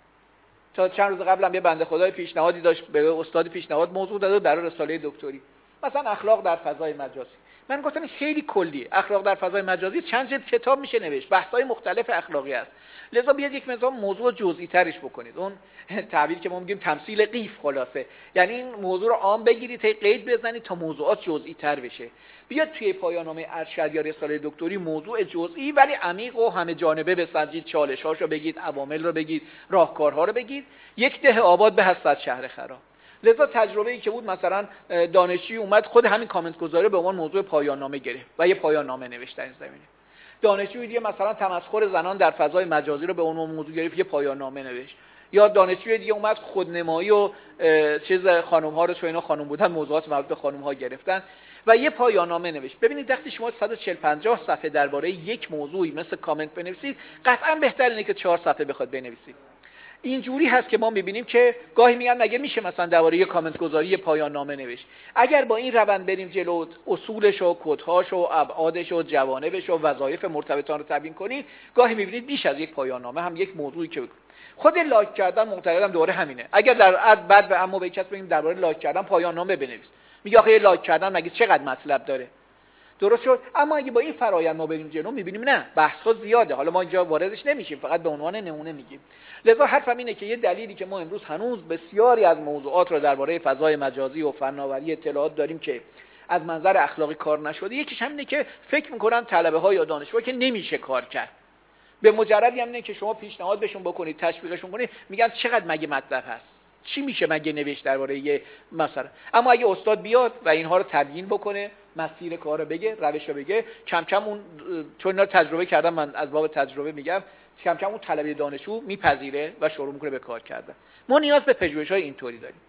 تا چند روز قبل هم یه بنده خدای پیشنهادی داشت، به استاد پیشنهاد موضوع داده برای رساله دکتری، مثلا اخلاق در فضای مجازی. من گفتم خیلی کلی، اخلاق در فضای مجازی چند جلد کتاب میشه نوشت، بحث‌های مختلف اخلاقی است، لذا بیاد یک مقدار موضوع جزئی ترش بکنید. اون تعبیری که ما میگیم تمثیل قیف، خلاصه یعنی این موضوع رو عام بگیرید، قید بزنید تا موضوعات جزئی تر بشه. بیاد توی پایان‌نامه ارشد یا رساله دکتری موضوع جزئی ولی عمیق و همه جانبه بسنجید، چالش‌هاشو بگید، عوامل رو بگید، راهکارها رو بگید. یک ده آباد به 100 شهر خراب. لذا تجربه‌ای که بود، مثلا دانشجوی اومد خود همین کامنت گذاری به عنوان موضوع پایان نامه گرفت و یه پایان نامه نوشت در این زمینه. دانشجوی دیگه مثلا تمسخر زنان در فضای مجازی رو به عنوان موضوع گرفت، یه پایان نامه نوشت. یا دانشجوی دیگه اومد خودنمایی و چیز خانم‌ها رو، چون اینا خانم بودن، موضوعات مربوط به خانم‌ها گرفتن و یه پایان نامه نوشت. ببینید وقتی شما 140-50 صفحه درباره یک موضوعی مثل کامنت بنویسید، قطعاً بهتره اینه که 4 صفحه بخواد بنویسید. اینجوری هست که ما می‌بینیم که گاهی میگن مگه میشه مثلا درباره یه کامنت گذاری پایان نامه نوشت. اگر با این روند بریم جلو، اصولش و کدهاش و ابعادش و جوانبش و وظایف مرتبطان رو تبیین کنید، گاهی می‌بینید بیش از یک پایان نامه هم یک موضوعی که خود لایک کردن معتقدم دوره همینه. اگر در بعد به اما به کس بگیم درباره لایک کردن پایان نامه بنویس، میگه آخه لایک کردن مگه چقدر مطلب داره. درست شد. اما اگه با این فرآیند ما بریم جلو، می‌بینیم نه، بحث‌ها زیاده. حالا ما اینجا واردش نمیشیم، فقط به عنوان نمونه میگیم. لذا حرفم اینه که یه دلیلی که ما امروز هنوز بسیاری از موضوعات رو درباره فضای مجازی و فناوری اطلاعات داریم که از منظر اخلاقی کار نشده، یکیش همینه که فکر می‌کنن طلبه‌ها یا دانشجوها که نمیشه کار کرد. به مجردی همینه که شما پیشنهاد بهشون بکنید، تشویقشون کنید، میگن چقدر مگه مطلب هست، چی میشه مگه نوشت درباره یه مثلا. اما اگه استاد بیاد و اینها رو تبیین بکنه، مسیر کار رو بگه، روش رو بگه، کم کم اون، چون اینا تجربه کردم، من از باب تجربه میگم، کم کم اون طلبه دانشجو میپذیره و شروع میکنه به کار کردن. ما نیاز به پژوهش‌های اینطوری داریم.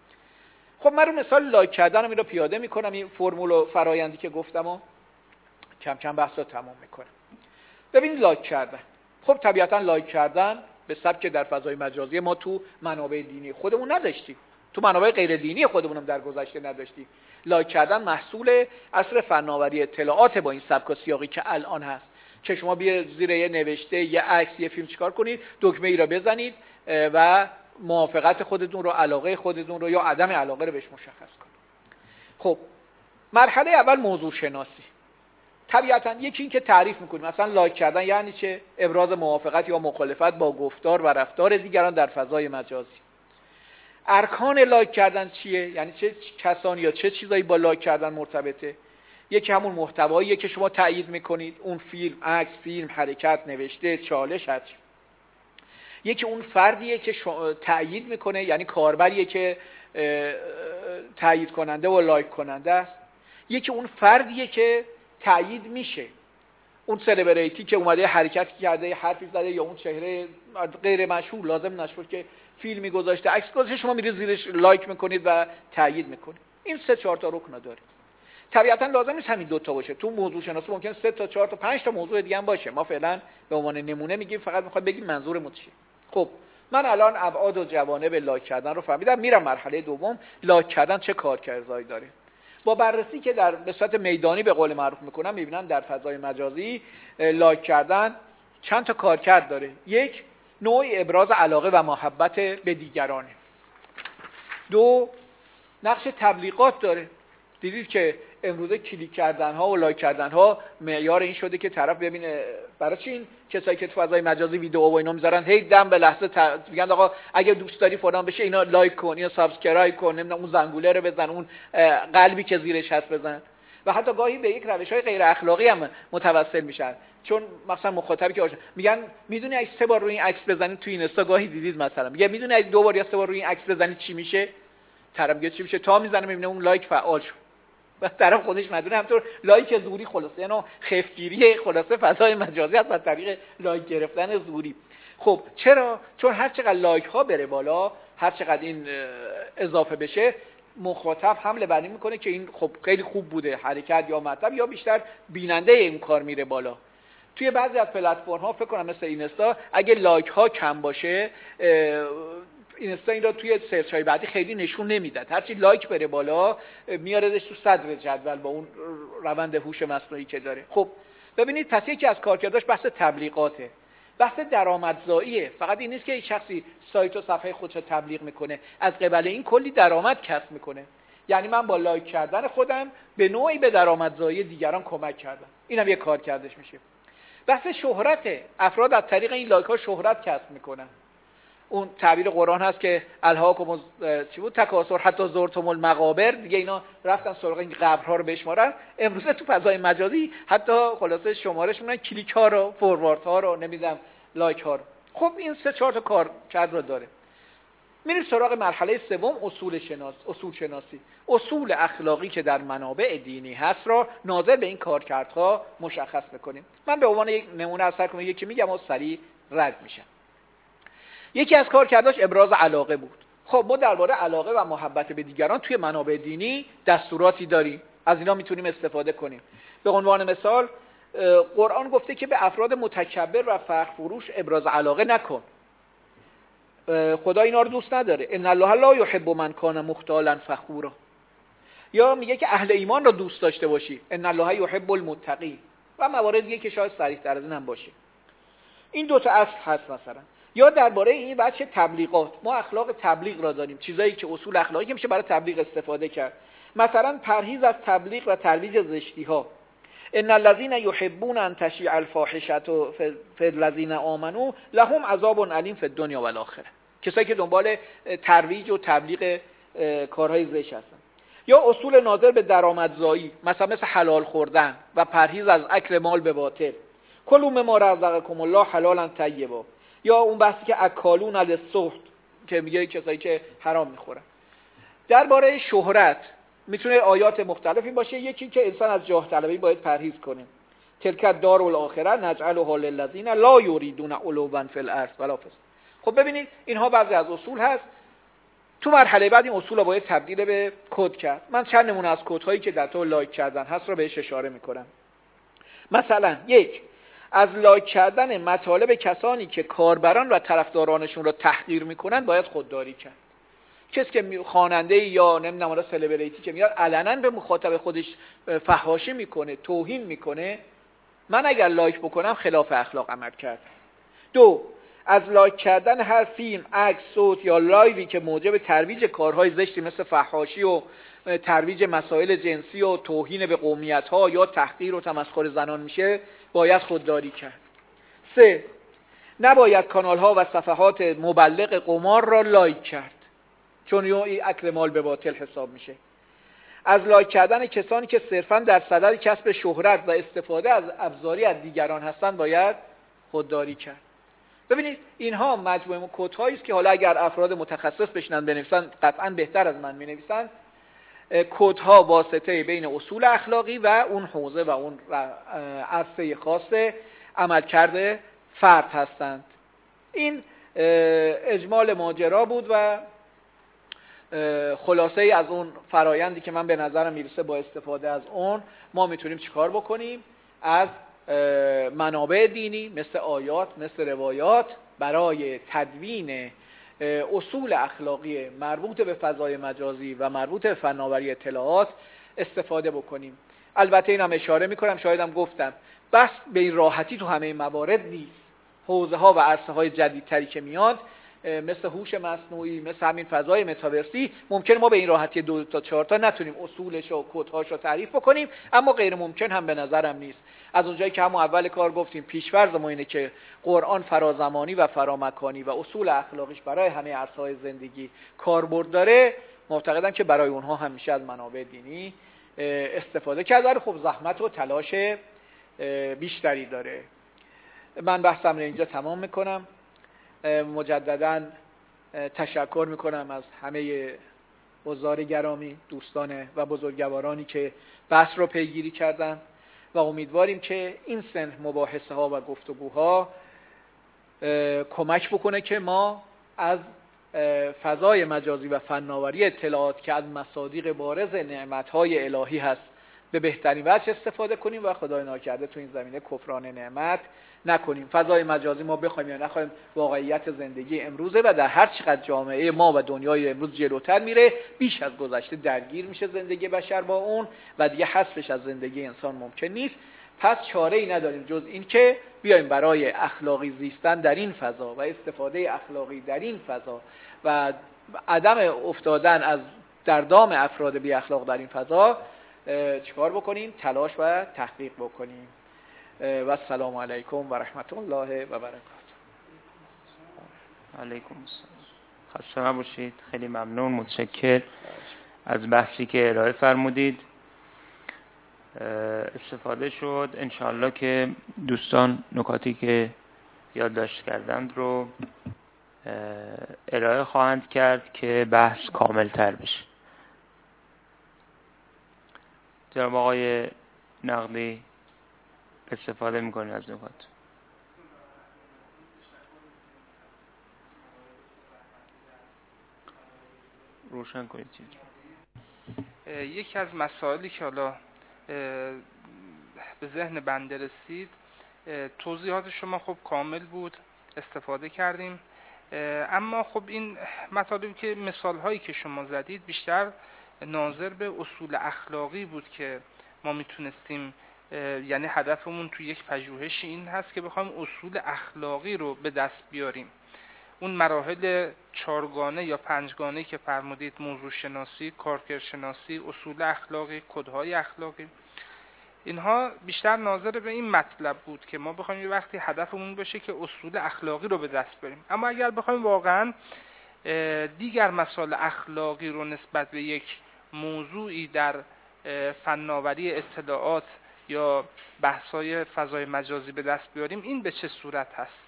خب من رو مثال لایک کردن رو پیاده میکنم، این فرمول و فرآیندی که گفتم و کم کم بحثا تمام میکنم. ببین لایک کردن، خب طبیعتا لایک کردن به سبک در فضای مجازی ما تو منابع دینی خودمون نداشتیم، تو منابع غیر دینی خودمون هم در گذشته نداشتیم. لایک کردن محصول عصر فناوری اطلاعات با این سبک و سیاقی که الان هست، که شما بیا زیر یه نوشته، یه عکس، یه فیلم چیکار کنید، دکمه ای را بزنید و موافقت خودتون رو، علاقه خودتون رو یا عدم علاقه رو بهش مشخص کنید. خب مرحله اول موضوع شناسی. طبیعتا یکی این که تعریف میکنیم، مثلا لایک کردن یعنی چه؟ ابراز موافقت یا مخالفت با گفتار و رفتار دیگران در فضای مجازی. ارکان لایک کردن چیه؟ یعنی چه کسانی یا چه چیزایی با لایک کردن مرتبطه؟ یکی همون محتواییه که شما تایید میکنید، اون فیلم، عکس، فیلم، حرکت، نوشته، چالش هست. یکی اون فردیه که تایید میکنه، یعنی کاربریه که تایید کننده و لایک کننده است. یکی اون فردیه که تایید میشه، اون سلبریتی که اومده حرکت کرده، حرفی زده، یا اون چهره غیر مشهور، لازم نشد که فیلمی گذاشته، عکس گذاشته، شما میرید زیرش لایک میکنید و تایید میکنید. این 3-4 تا رکن داره. طبیعتا لازم نیست همین 2 تا باشه. تو موضوع شناسی ممکن 3 تا 4 تا 5 تا موضوع دیگه هم باشه. ما فعلا به عنوان نمونه میگیم، فقط میخواد بگیم منظورمون چیه. خب من الان ابعاد و جوانب لایک کردن رو فهمیدم، میرم مرحله دوم، لایک کردن چه کارکردهایی داره. با بررسی که به صورت میدانی به قول معروف میکنم، میبینم در فضای مجازی لایک کردن چند تا کارکرد داره. یک، نوع ابراز علاقه و محبت به دیگرانه. 2، نقش تبلیغات داره. دیدید که امروزه کلیک کردن ها و لایک کردن ها معیار این شده که طرف ببینه. برای چی این کسایی که تو فضای مجازی ویدیو و اینا میذارن هی دم به لحظه میگن آقا اگه دوست داری فلان بشه اینا لایک کن، یا سابسکرایب کن، نمیدونم اون زنگوله رو بزن، اون قلبی که زیرش هست بزن. و حتی گاهی به یک روش‌های غیر اخلاقی هم متوسل میشن، چون مثلا مخاطبی که میگن میدونی اگه 3 بار روی این عکس بزنید تو اینستا، گاهی دیدید مثلا میگه میدونی اگه 2 بار یا 3 بار روی این عکس بزنید چی میشه؟ طرف میگه چی میشه؟ تا میزنه میبینه اون لایک فعال شد. و طرف خودش مدونه همطور لایک زوری، خلاصه یعنی خفتگیری خلاصه فضای مجازی از طریق لایک گرفتن زوری. خب چرا؟ چون هر چقدر لایک ها بره بالا، هر چقدر این اضافه بشه، مخاطب حمله بر این میکنه که این خب خیلی خوب بوده حرکت یا مطلب، یا بیشتر بیننده این کار میره بالا. توی بعضی از پلتفرم ها فکر کنم مثل اینستا، اگه لایک ها کم باشه، اینستا این را توی سرچ های بعدی خیلی نشون نمیداد. هرچی لایک بره بالا میاردش تو صدر جدول با اون روند هوش مصنوعی که داره. خب ببینید، پس یکی از کارکرداش بحث تبلیغاته، بحث درآمدزاییه. فقط این نیست که یک شخصی سایت و صفحه خودش رو تبلیغ میکنه، از قبل این کلی درآمد کسب میکنه. یعنی من با لایک کردن خودم به نوعی به درآمدزایی دیگران کمک کردم. اینم یک کارکردش میشه. بحث شهرته، افراد از طریق این لایک ها شهرت کسب میکنن. اون تعبیر قرآن هست که الهاکم چی بود؟ تکاثر حتی زرتم المقابر. دیگه اینا رفتن سراغ این قبرها رو بشمارن. امروز تو فضای مجازی حتی خلاصه شمارش میکنن کلیک ها رو، فوروارد ها رو، نمیدونم لایک ها رو. خب این 3-4 تا کارکرد رو داره. میریم سراغ مرحله سوم، اصول شناسی. اصول اخلاقی که در منابع دینی هست را ناظر به این کارکردها مشخص میکنیم. من به عنوان یک نمونه از هر کدوم یکی میگم و سریع رد میشم. یکی از کارکرداش ابراز علاقه بود. خب ما درباره علاقه و محبت به دیگران توی منابع دینی دستوراتی داریم، از اینا میتونیم استفاده کنیم. به عنوان مثال قرآن گفته که به افراد متکبر و فخر فروش ابراز علاقه نکن. خدا اینا رو دوست نداره. ان الله لا یحب من کان مختالا فخورا. یا میگه که اهل ایمان رو دوست داشته باشی، ان الله یحب المتقین. و موارد دیگه که شاید صریح‌تر از این هم باشه. این 2 تا اصل هست مثلا. یا درباره این بچه تبلیغات، ما اخلاق تبلیغ را داریم، چیزایی که اصول اخلاقی که میشه برای تبلیغ استفاده کرد. مثلا پرهیز از تبلیغ و ترویج زشتی ها. ان الذين يحبون ان تشيع الفاحشه في الذين آمنوا لهم عذاب علیم فی الدنیا و الاخره. کسایی که دنبال ترویج و تبلیغ کارهای زشت هستن. یا اصول ناظر به درآمدزایی، مثلا حلال خوردن و پرهیز از اکل مال به باطل. کلوا مما رزقکم الله حلالا طیبا. یا اون بحثی که اکالون للسحت که میگه کسایی که حرام میخورن. درباره شهرت میتونه آیات مختلفی باشه. یکی که انسان از جاه طلبی باید پرهیز کنه. تلک الدار الاخره نجعلها للذین لا یریدون علوا فی الارض ولا فساد. خب ببینید اینها بعضی از اصول هست. تو مرحله بعد این اصول رو باید تبدیل به کد کرد. من چند نمونه از کدهایی که در تو لایک کردن هست رو بهش اشاره میکنم. مثلا 1، از لایک کردن مطالب کسانی که کاربران و طرفدارانشون رو تحقیر میکنن باید خودداری کرد. کسی که خواننده یا نمیدونم حالا سلبریتی که میاد علنا به مخاطب خودش فحاشی میکنه، توهین میکنه، من اگر لایک بکنم خلاف اخلاق عمل کردم. 2، از لایک کردن هر فیلم، عکس، صوت یا لایوی که موجب ترویج کارهای زشتی مثل فحاشی و ترویج مسائل جنسی و توهین به قومیت‌ها یا تحقیر و تمسخر زنان میشه باید خودداری کرد. 3، نباید کانال‌ها و صفحات مبلغ قمار را لایک کرد، چون این اکل مال به باطل حساب میشه. از لایک کردن کسانی که صرفاً در صدد کسب شهرت و استفاده از ابزاری از دیگران هستند باید خودداری کرد. ببینید اینها مجموعه کدهایی است که حالا اگر افراد متخصص بشنن بنویسن قطعاً بهتر از من مینویسن. کدها واسطه بین اصول اخلاقی و اون حوزه و اون عرصه خاص عملکرد فرد هستند. این اجمال ماجرا بود و خلاصه ای از اون فرایندی که من به نظرم میرسه با استفاده از اون ما میتونیم چیکار بکنیم از منابع دینی مثل آیات، مثل روایات برای تدوین اصول اخلاقی مربوط به فضای مجازی و مربوط به فناوری اطلاعات استفاده بکنیم. البته اینم اشاره میکنم، شایدم گفتم، بس به این راحتی تو همه موارد نیست. حوزه ها و عرصه های جدیدتری که میاد مثل هوش مصنوعی، مثل همین فضای متاورسی، ممکن ما به این راحتی 2 تا 4 تا نتونیم اصولش و کدهاش رو تعریف بکنیم، اما غیر ممکن هم به نظرم نیست. از اونجایی که همون اول کار گفتیم پیش‌فرض ما اینه که قرآن فرازمانی و فرامکانی و اصول اخلاقیش برای همه عرصه‌های زندگی کاربرد داره، معتقدم که برای اونها همیشه از منابع دینی استفاده کرد، ولی خب زحمت و تلاش بیشتری داره. من بحثم رو اینجا تمام میکنم. مجدداً تشکر میکنم از همه حضار گرامی، دوستان و بزرگوارانی که بحث رو پیگیری کردن و امیدواریم که این سن مباحثه ها و گفتگوها کمک بکنه که ما از فضای مجازی و فناوری اطلاعات که از مصادیق بارز نعمت‌های الهی هست به بهترین وجه استفاده کنیم و خدای ناکرده تو این زمینه کفران نعمت نکنیم. فضای مجازی ما بخوایم یا نخوایم واقعیت زندگی امروزه و در هر چقدر جامعه ما و دنیای امروز جلوتر میره بیش از گذشته درگیر میشه زندگی بشر با اون و دیگه حذفش از زندگی انسان ممکن نیست. پس چاره‌ای نداریم جز این که بیایم برای اخلاقی زیستن در این فضا و استفاده اخلاقی در این فضا و عدم افتادن از در دام افراد بی اخلاق در این فضا چیکار بکنیم؟ تلاش و تحقیق بکنیم. و السلام علیکم و رحمت الله و برکاته. علیکم السلام. خسته نباشید. خیلی ممنون، متشکر از بحثی که ارائه فرمودید. استفاده شد. انشاءالله که دوستان نکاتی که یادداشت کردند رو ارائه خواهند کرد که بحث کامل تر بشه. جناب آقای نقدی استفاده میکنید از نکات. روشن کنید چیز. یکی از مسائلی که حالا به ذهن بنده رسید، توضیحات شما خب کامل بود، استفاده کردیم، اما خب این مطالبی که مثال هایی که شما زدید بیشتر ناظر به اصول اخلاقی بود که ما میتونستیم، یعنی هدفمون تو یک پژوهش این هست که بخوایم اصول اخلاقی رو به دست بیاریم. اون مراحل 4گانه یا 5گانه که فرمودید، موضوع شناسی، کارکردشناسی، اصول اخلاقی، کدهای اخلاقی، اینها بیشتر ناظر به این مطلب بود که ما بخوایم یه وقتی هدفمون باشه که اصول اخلاقی رو به دست بیاریم. اما اگر بخوایم واقعا دیگر مسائل اخلاقی رو نسبت به یک موضوعی در فناوری اطلاعات یا بحث‌های فضای مجازی به دست بیاریم، این به چه صورت هست؟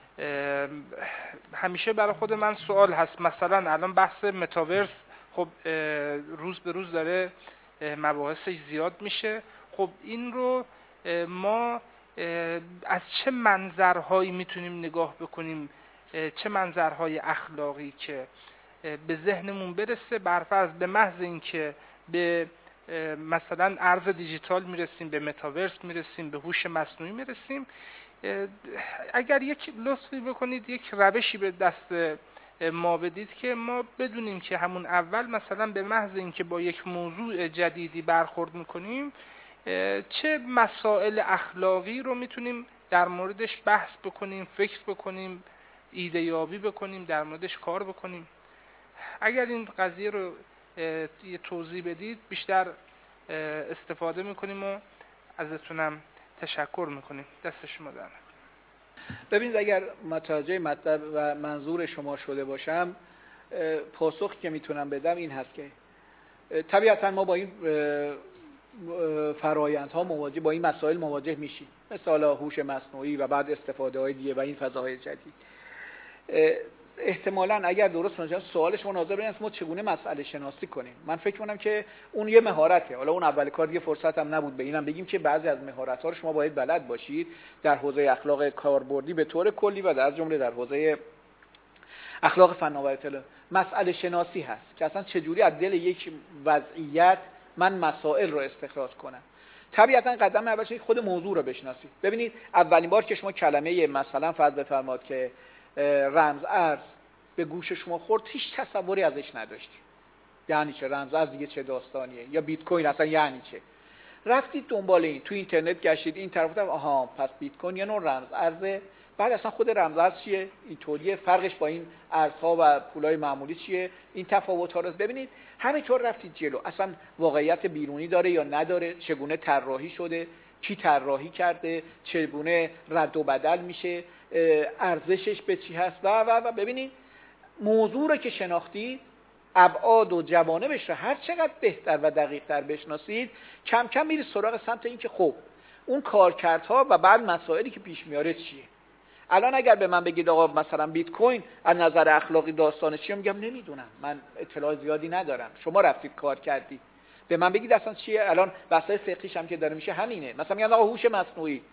همیشه برای خود من سوال هست. مثلا الان بحث متاورس خب روز به روز داره مباحثش زیاد میشه. خب این رو ما از چه منظرهایی میتونیم نگاه بکنیم، چه منظرهای اخلاقی که به ذهنمون برسه؟ برفرض به محض این که به مثلا ارز دیجیتال میرسیم، به متاورس میرسیم، به هوش مصنوعی میرسیم، اگر یک لطفی بکنید یک روشی به دست ما بدید که ما بدونیم که همون اول مثلا به محض این که با یک موضوع جدیدی برخورد میکنیم چه مسائل اخلاقی رو میتونیم در موردش بحث بکنیم، فکر بکنیم، ایده یابی بکنیم، در موردش کار بکنیم. اگر این قضیه رو یه توضیح بدید بیشتر استفاده میکنیم و ازتونم تشکر میکنیم. دست شما در نکنه. ببینید، اگر متوجه مطلب و منظور شما شده باشم، پاسخی که میتونم بدم این هست که طبیعتا ما با این فرایندها مواجه، با این مسائل مواجه میشیم، مثل هوش مصنوعی و بعد استفاده های دیگه و این فضاهای جدید. احتمالاً اگر درست باشه سوال شما ناظر به این است ما چگونه مسئله شناسی کنیم. من فکر کنم که اون یه مهارته. حالا اون اول کار دیگه فرصت هم نبود به اینم بگیم که بعضی از مهارت‌ها رو شما باید بلد باشید در حوزه اخلاق کاربردی به طور کلی و در جمله در حوزه اخلاق فناوری اطلاعات. مسئله شناسی هست که اصلا چجوری از دل یک وضعیت من مسائل رو استخراج کنم. طبیعتا قدم اولش خود موضوع رو بشناسید. ببینید اولین بار که شما کلمه مثلا فرض بفرمایید که رمز ارز به گوش شما خورد هیچ تصوری ازش نداشتید. یعنی چه رمز ارز دیگه چه داستانیه، یا بیت کوین اصلا یعنی چه؟ رفتید دنبال این، تو اینترنت گشتید، این طرف گفتم آها پس بیت کوین یه نوع رمز ارزه. بعد اصلا خود رمز ارز چیه؟ اینطوریه، فرقش با این ارزها و پولای معمولی چیه؟ این تفاوت‌ها رو ببینید. همینطور رفتید جلو. اصلا واقعیت بیرونی داره یا نداره؟ چگونه طراحی شده؟ کی طراحی کرده؟ چگونه رد و بدل میشه؟ ارزشش به چی هست و ببینید موضوع رو که شناختید، ابعاد و جوانبش رو هر چقدر بهتر و دقیق‌تر بشناسید، کم کم میرید سراغ سمت این که خب اون کارکردها و بعد مسائلی که پیش میاره چیه. الان اگر به من بگید آقا مثلا بیت کوین از نظر اخلاقی داستانش چیه، میگم نمیدونم، من اطلاع زیادی ندارم. شما رفتید کار کردید، به من بگید اصلا چیه. الان بحث‌های فقهیش هم که داره میشه همینه. مثلا میگن آقا هوش مصنوعی،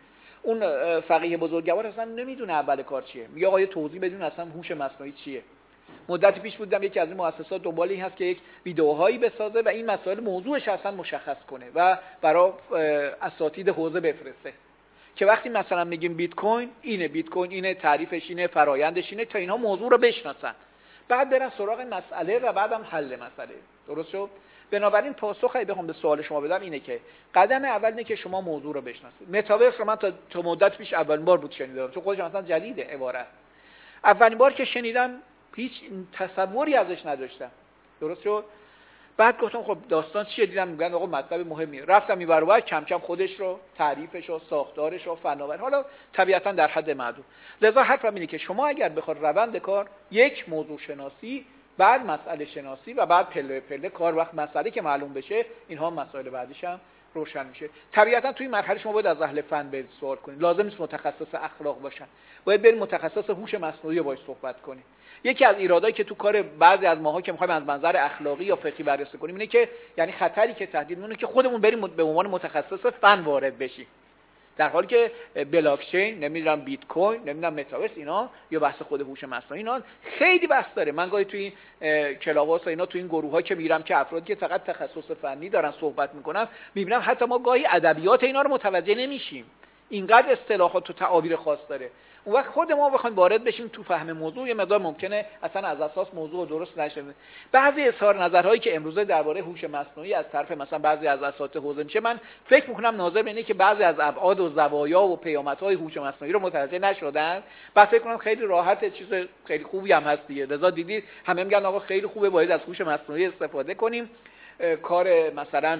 اون فقیه بزرگوار اصلا نمیدونه اول کار چیه، میگه آقا یه توضیح بدون اصلا هوش مصنوعی چیه. مدتی پیش بودم یکی از این مؤسسات دنبال این هست که یک ویدئوهایی بسازه و این مسائل موضوعش اصلا مشخص کنه و برای اساتید حوزه بفرسته که وقتی مثلا میگیم بیت کوین اینه، تعریفش اینه، فرایندش اینه، تا اینها موضوع رو بشناسن، بعد برن سراغ مسئله و بعدم حل مسئله. درست شد؟ بنابراین پاسخی بخوام به سوال شما بدم اینه که قدم اول اینه که شما موضوع رو بشناسید. متاورس رو من تا مدت پیش اولین بار بود شنیدم، چون خودش مثلا جدیده عبارت. اولین بار که شنیدم هیچ تصوری ازش نداشتم. درست شد؟ بعد گفتم خب داستان چیه؟ دیدم میگن آقا مطلب مهمیه. رفتم این ور کم کم خودش رو، تعریفش رو، ساختارش رو، فناوری، حالا طبیعتا در حد محدود. لذا حرفم اینه که شما اگر بخواد روند کار یک موضوع شناسی، بعد مسئله شناسی و بعد پله پله کار، وقت مسئله که معلوم بشه اینها مسائل بعدیش هم روشن میشه. طبیعتا توی این مرحله شما باید از اهل فن برید سوال کنید. لازم نیست متخصص اخلاق باشن. باید برید متخصص هوش مصنوعی باهاش صحبت کنید. یکی از ایرادایی که تو کار بعضی از ماها که می‌خوایم از منظر اخلاقی یا فقهی بررسی کنیم اینه که یعنی خطری که تهدید می‌کنه که خودمون بریم به عنوان متخصص فن وارد بشیم، در حالی که بلاک چین، نمیدونم بیت کوین، نمیدونم متاورس، اینا یا بحث خود هوش مصنوعی، اینا خیلی بحث داره. من گاهی توی این کلاواس و اینا توی این گروه‌ها که میرم که افرادی که فقط تخصص فنی دارن صحبت میکنن، میبینم حتی ما گاهی ادبیات اینا رو متوجه نمیشیم، اینقدر اصطلاحات و تعابیر خاص داره. اون وقت خود ما بخوایم وارد بشیم تو فهم موضوع، یه مقدار ممکنه اصلا از اساس موضوع درست نشه. بعضی اظهار نظرهایی که امروزه درباره هوش مصنوعی از طرف مثلا بعضی از اساتید حوزه میشه، من فکر میکنم ناظر به اینه که بعضی از ابعاد و زوایا و پیامدهای هوش مصنوعی رو متوجه نشدن. بعد فکر کنم خیلی راحت، چیز خیلی خوبی هم هست دیگه. لذا دیدید همه میگن آقا خیلی خوبه، باید از هوش مصنوعی استفاده کنیم، کار مثلا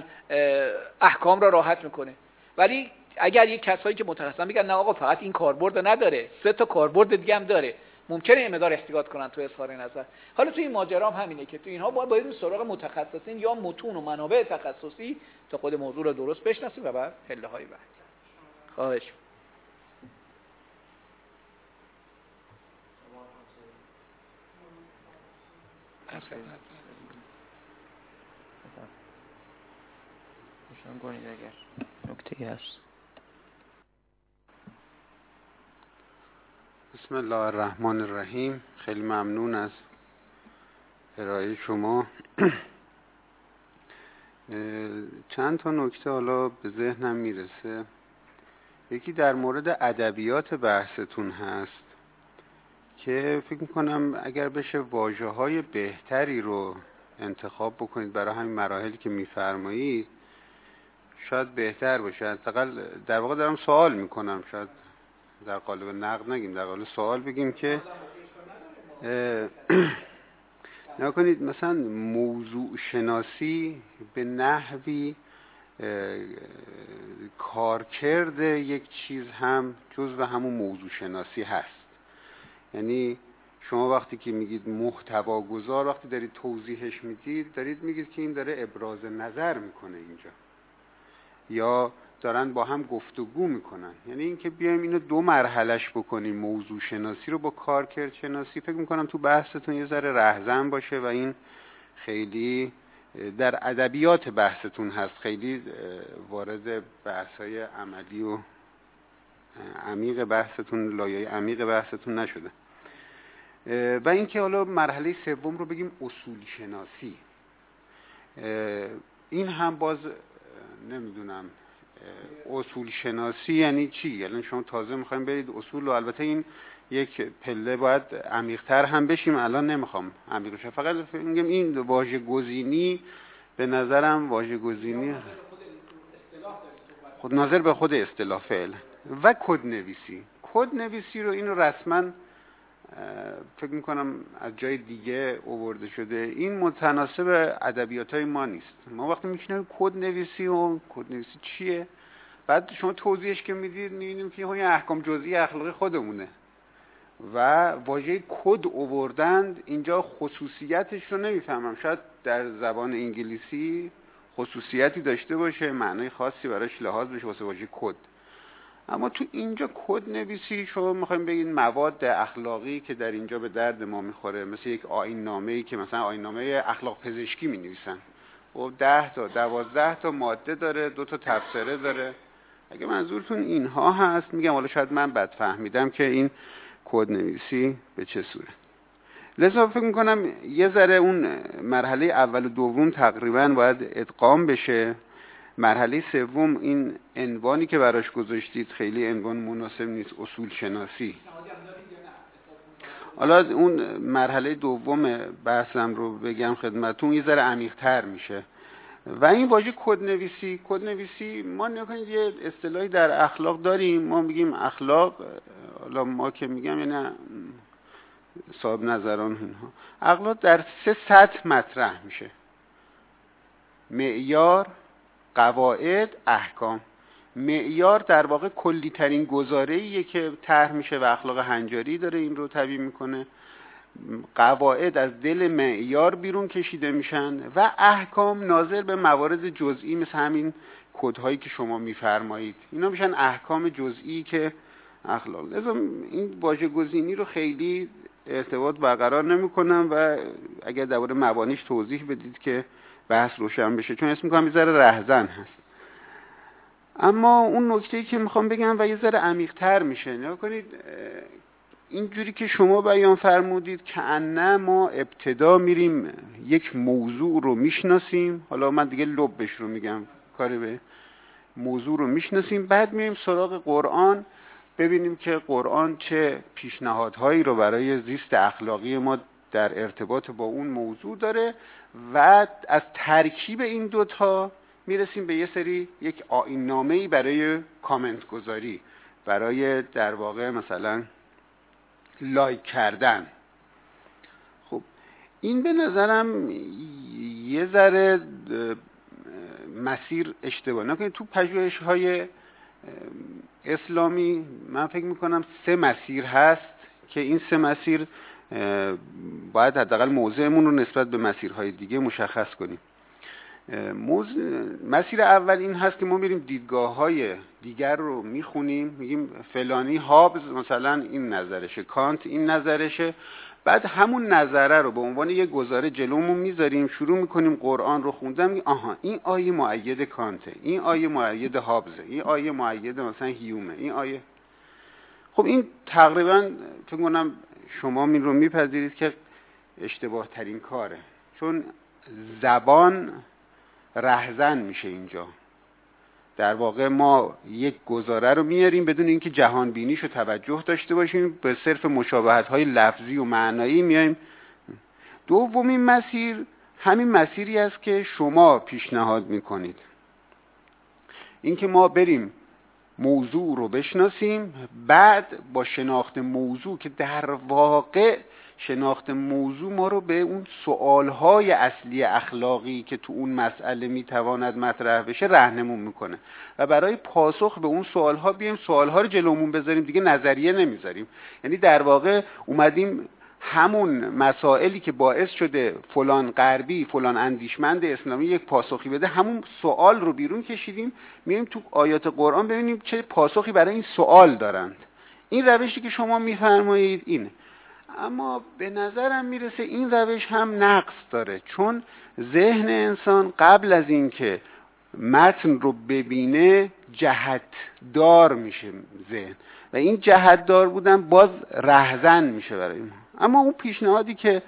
احکام رو راحت میکنه. ولی اگر یک کسایی که متخصصن بگن نه آقا فقط این کاربرد نداره، 3 تا کاربرد دیگه هم داره، ممکنه این مقدار احتیاط کنن تو اظهار نظر. حالا تو این ماجرا هم همینه که تو اینها باید سراغ متخصصین یا متون و منابع تخصصی تا خود موضوع رو درست بشناسیم و بعد پله‌های بعدی. خواهش کنید اگر نکته‌ای هست. بسم الله الرحمن الرحیم. خیلی ممنون از ارائه شما. چند تا نکته حالا به ذهنم میرسه. یکی در مورد ادبیات بحثتون هست که فکر میکنم اگر بشه واژه‌های بهتری رو انتخاب بکنید برای همین مراحلی که میفرمایید شاید بهتر باشه. حداقل در واقع دارم سوال میکنم، شاید در قالب نقد نگیم، در قالب سوال بگیم که نکنید مثلا موضوع شناسی به نحوی کارکرد یک چیز هم جزو همون موضوع شناسی هست. یعنی شما وقتی که میگید محتوا گذار، وقتی دارید توضیحش میدید دارید میگید که این داره ابراز نظر میکنه اینجا، یا دارن با هم گفتگو میکنن. یعنی اینکه بیایم اینو 2 مرحلهش بکنیم، موضوع شناسی رو با کارکرد شناسی، فکر میکنم تو بحثتون یه ذره رهزن باشه و این خیلی در ادبیات بحثتون هست، خیلی وارد بحث‌های عملی و عمیق بحثتون، لایه عمیق بحثتون نشده. و اینکه حالا مرحله سوم رو بگیم اصول شناسی. این هم باز نمیدونم اصول شناسی یعنی چی؟ یعنی شما تازه میخوایم برید اصول، و البته این یک پله باید عمیق‌تر هم بشیم، الان نمیخوام عمیق بشم، فقط میگم این واژه گزینی به نظرم واژه گزینی خود ناظر به خود اصطلاح فعل و کد نویسی رو اینو رسما فکر میکنم از جای دیگه آورده شده. این متناسب ادبیاتای ما نیست. ما وقتی میشنیم کد نویسی چیه، بعد شما توضیحش که میدید میبینیم که این احکام جزئی اخلاقی خودمونه و واژه کد آوردند اینجا. خصوصیتش رو نمیفهمم، شاید در زبان انگلیسی خصوصیتی داشته باشه، معنای خاصی براش لحاظ بشه واسه واژه کد، اما تو اینجا کد نویسی شما میخوایم بگید مواد اخلاقی که در اینجا به درد ما میخوره، مثل یک آیین نامه‌ای که مثلا آیین نامه اخلاق پزشکی مینویسن و 10 تا 12 تا ماده داره، 2 تا تبصره داره اگه منظورتون اینها هست، میگم حالا شاید من بد فهمیدم که این کدنویسی به چه صورت. لذا فکر میکنم یه ذره اون مرحله اول و دوم تقریبا باید ادغام بشه. مرحله سوم این عنوانی که براش گذاشتید خیلی عنوان مناسب نیست، اصول شناسی. حالا اون مرحله دوم بحثم رو بگم خدمتتون، یه ذره عمیق‌تر میشه. و این واژه کدنویسی ما نگاه کنید یه اصطلاحی در اخلاق داریم، ما میگیم اخلاق، حالا ما که میگم یعنی صاحب نظران اینها، اخلاق در 3 سطح مطرح میشه: معیار، قواعد، احکام. معیار در واقع کلی ترین گزاره‌ایه که طرح میشه و اخلاق هنجاری داره این رو تبیین میکنه. قواعد از دل معیار بیرون کشیده میشن و احکام ناظر به موارد جزئی مثل همین کدهایی که شما میفرمایید، اینا میشن احکام جزئی که اخلاق. لذا این واژه‌گزینی رو خیلی ارتباط برقرار نمیکنم و اگر درباره مبانیش توضیح بدید که بحث روشن بشه، چون اسم میکنم یه ذره رهزن هست. اما اون نکته‌ای که میخوام بگم و یه ذره عمیق‌تر میشه، نگاه کنید اینجوری که شما بیان فرمودید که کأنه ما ابتدا میریم یک موضوع رو میشناسیم، حالا من دیگه لبش رو میگم، کاری به موضوع رو میشناسیم، بعد میریم سراغ قرآن ببینیم که قرآن چه پیشنهادهایی رو برای زیست اخلاقی ما در ارتباط با اون موضوع داره و از ترکیب این دوتا میرسیم به یک آیین‌نامه‌ای برای کامنت گذاری، برای در واقع مثلا لایک کردن. خب این به نظرم یه ذره مسیر اشتباه. نکنید تو پژوهش‌های اسلامی من فکر میکنم 3 مسیر هست که این 3 مسیر باید حداقل موضعمون رو نسبت به مسیرهای دیگه مشخص کنیم. مسیر اول این هست که ما میریم دیدگاه‌های دیگر رو میخونیم، میگیم فلانی هابز مثلا این نظرشه، کانت این نظرشه، بعد همون نظره رو به عنوان یک گزاره جلومون میذاریم، شروع میکنیم قرآن رو خوندن، میگیم آها این آیه مؤید کانته، این آیه مؤید هابزه، این آیه مؤید مثلا هیومه، این آیه. خب این تقریبا فکر کنم شما این رو میپذیرید که اشتباه ترین کاره، چون زبان رهزن میشه اینجا. در واقع ما یک گزاره رو میاریم بدون اینکه جهان بینیش رو توجه داشته باشیم، به صرف مشابهت های لفظی و معنایی میایم. دومین مسیر همین مسیری است که شما پیشنهاد میکنید، اینکه ما بریم موضوع رو بشناسیم، بعد با شناخت موضوع که در واقع شناخت موضوع ما رو به اون سوالهای اصلی اخلاقی که تو اون مسئله میتواند مطرح بشه راهنمون میکنه و برای پاسخ به اون سوالها بیایم سوالها رو جلومون بذاریم، دیگه نظریه نمیذاریم. یعنی در واقع اومدیم همون مسائلی که باعث شده فلان غربی، فلان اندیشمند اسلامی یک پاسخی بده، همون سوال رو بیرون کشیدیم، میریم تو آیات قرآن ببینیم چه پاسخی برای این سوال دارند. این روشی که شما میفرمایید اینه. اما به نظرم میرسه این روش هم نقص داره، چون ذهن انسان قبل از اینکه متن رو ببینه جهتدار میشه ذهن، و این جهتدار بودن باز رهزن میشه برای ما. اما اون پیشنهادی که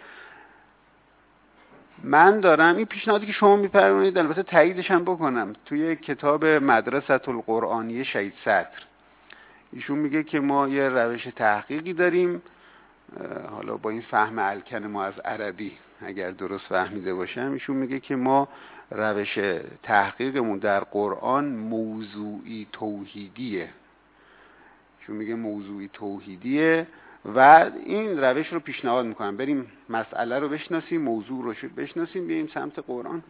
من دارم، این پیشنهادی که شما میفرمایید، البته تاییدش هم بکنم، توی کتاب مدرسة القرآنیه شهید صدر ایشون میگه که ما یه روش تحقیقی داریم، حالا با این فهم الکن ما از عربی اگر درست فهمیده باشم، ایشون میگه که ما روش تحقیقمون در قرآن موضوعی توحیدیه. ایشون میگه موضوعی توحیدیه و این روش رو پیشنهاد میکنم، بریم مسئله رو بشناسیم، موضوع رو بشناسیم، بریم سمت قرآن.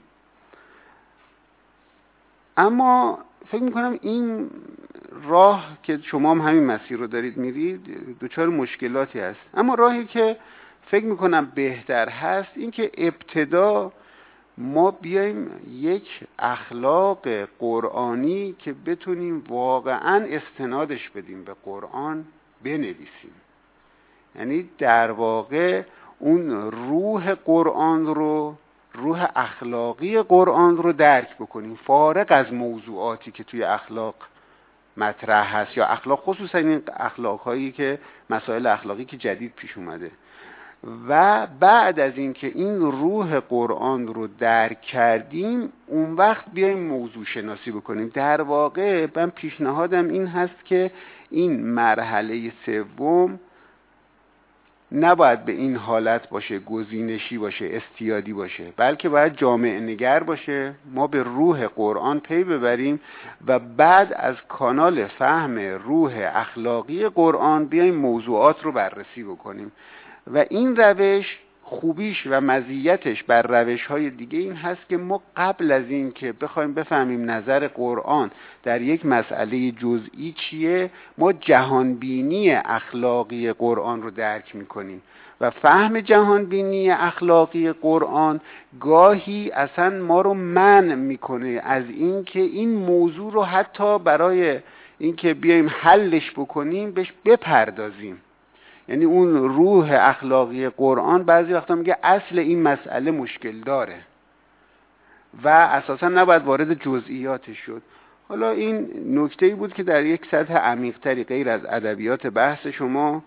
اما فکر میکنم این راه که شما هم همین مسیر رو دارید میرید دچار مشکلاتی هست. اما راهی که فکر میکنم بهتر هست این که ابتدا ما بیایم یک اخلاق قرآنی که بتونیم واقعا استنادش بدیم به قرآن بنویسیم. یعنی در واقع اون روح قرآن رو، روح اخلاقی قرآن رو درک بکنیم، فارغ از موضوعاتی که توی اخلاق مطرح هست یا اخلاق، خصوصا این اخلاق هایی که مسائل اخلاقی که جدید پیش اومده. و بعد از اینکه این روح قرآن رو درک کردیم اون وقت بیایم موضوع شناسی بکنیم. در واقع من پیشنهادم این هست که این مرحله سوم نباید به این حالت باشه، گزینشی باشه، استیادی باشه، بلکه باید جامعه نگر باشه. ما به روح قرآن پی ببریم و بعد از کانال فهم روح اخلاقی قرآن بیایم موضوعات رو بررسی بکنیم. و این روش خوبیش و مزیتش بر روش‌های دیگه این هست که ما قبل از این که بخوایم بفهمیم نظر قرآن در یک مسئله جزئی چیه، ما جهانبینی اخلاقی قرآن رو درک می‌کنیم و فهم جهانبینی اخلاقی قرآن گاهی اصلا ما رو منع می‌کنه از این که این موضوع رو حتی برای اینکه بیایم حلش بکنیم بهش بپردازیم. یعنی اون روح اخلاقی قرآن بعضی وقتا میگه اصل این مسئله مشکل داره و اساسا نباید وارد جزئیاتش شد. حالا این نکته‌ای بود که در یک سطح عمیق‌تری غیر از ادبیات بحث شما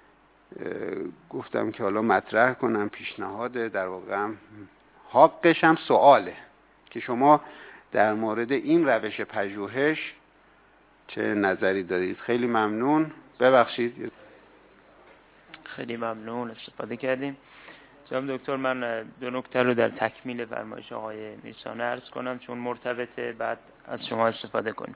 گفتم که حالا مطرح کنم. پیشنهاد در واقع حقش هم سواله که شما در مورد این روش پژوهش چه نظری دارید. خیلی ممنون. ببخشید. خیلی ممنون، استفاده کردیم. جناب دکتر، من دو نکته رو در تکمیل فرمایش آقای میرسانه عرض کنم چون مرتبطه، بعد از شما استفاده کنیم.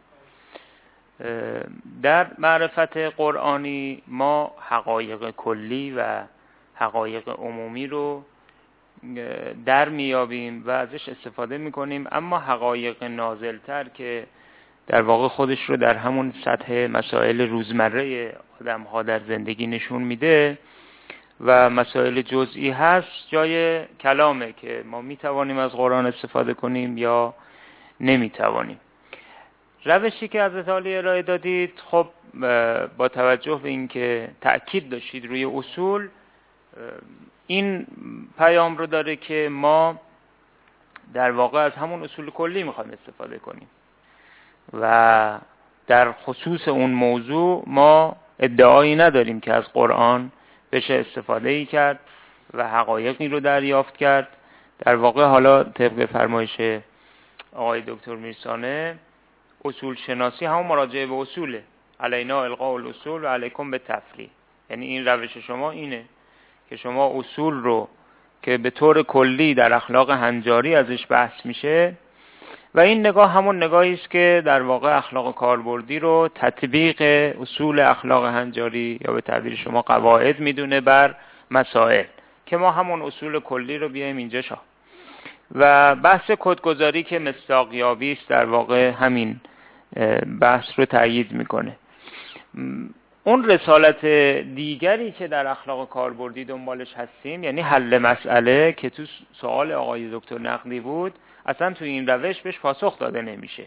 در معرفت قرآنی ما حقایق کلی و حقایق عمومی رو در میابیم و ازش استفاده میکنیم، اما حقایق نازلتر که در واقع خودش رو در همون سطح مسائل روزمره آدم ها در زندگی نشون میده و مسائل جزئی هست، جای کلامه که ما میتوانیم از قرآن استفاده کنیم یا نمیتوانیم. روشی که حضرت عالی ارائه دادید، خب با توجه به اینکه تأکید داشتید روی اصول، این پیام رو داره که ما در واقع از همون اصول کلی میخوایم استفاده کنیم و در خصوص اون موضوع ما ادعایی نداریم که از قرآن بشه استفاده کرد و حقایقی رو دریافت کرد. در واقع حالا طبق فرمایش آقای دکتر میرسانه، اصول شناسی همون مراجعه به اصوله، علینا القاء الاصول و علیکم بالتفریع. یعنی این روش شما اینه که شما اصول رو که به طور کلی در اخلاق هنجاری ازش بحث میشه و این نگاه همون نگاهی است که در واقع اخلاق کاربردی رو تطبیق اصول اخلاق هنجاری یا به تعبیر شما قواعد میدونه بر مسائل، که ما همون اصول کلی رو بیایم اینجا شاه. و بحث کدگذاری که مصداقیابی است در واقع همین بحث رو تأیید میکنه. اون رسالت دیگری که در اخلاق کاربردی دنبالش هستیم، یعنی حل مسئله که تو سوال آقای دکتر نقدی بود، اصلا توی این روش بهش پاسخ داده نمیشه.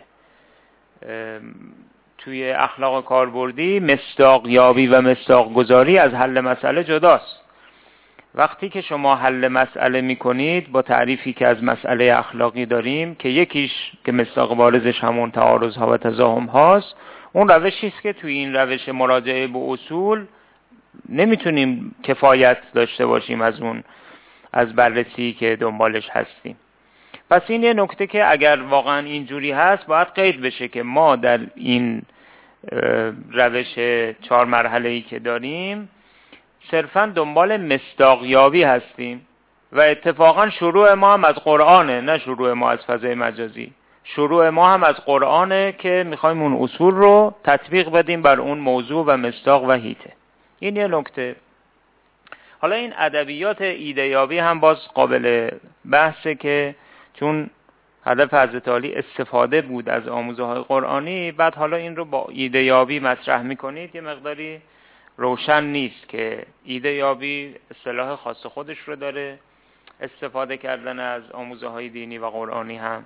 توی اخلاق کاربردی مصداقیابی و مصداق گذاری از حل مسئله جداست. وقتی که شما حل مسئله میکنید با تعریفی که از مسئله اخلاقی داریم که یکیش که مصداق بارزش همون تعارض ها و تضاهم هاست، اون روشی است که توی این روش مراجعه به اصول نمیتونیم کفایت داشته باشیم از بررسی که دنبالش هستیم. پس این یه نکته که اگر واقعا اینجوری هست باید قید بشه که ما در این روش 4 مرحله‌ای که داریم صرفا دنبال مصداقیابی هستیم و اتفاقا شروع ما هم از قرآنه، نه شروع ما از فضای مجازی. شروع ما هم از قرآنه که میخوایم اون اصول رو تطبیق بدیم بر اون موضوع و مصداق و هیته. این یه نکته. حالا این ادبیات ایده‌یابی هم باز قابل بحثه که چون هدف حضرت عالی استفاده بود از آموزه های قرآنی، بعد حالا این رو با ایده‌یابی مطرح میکنید، یه مقداری روشن نیست که ایده‌یابی اصطلاح خاص خودش رو داره، استفاده کردن از آموزه های دینی و قرآنی هم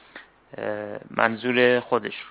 منظور خودش رو.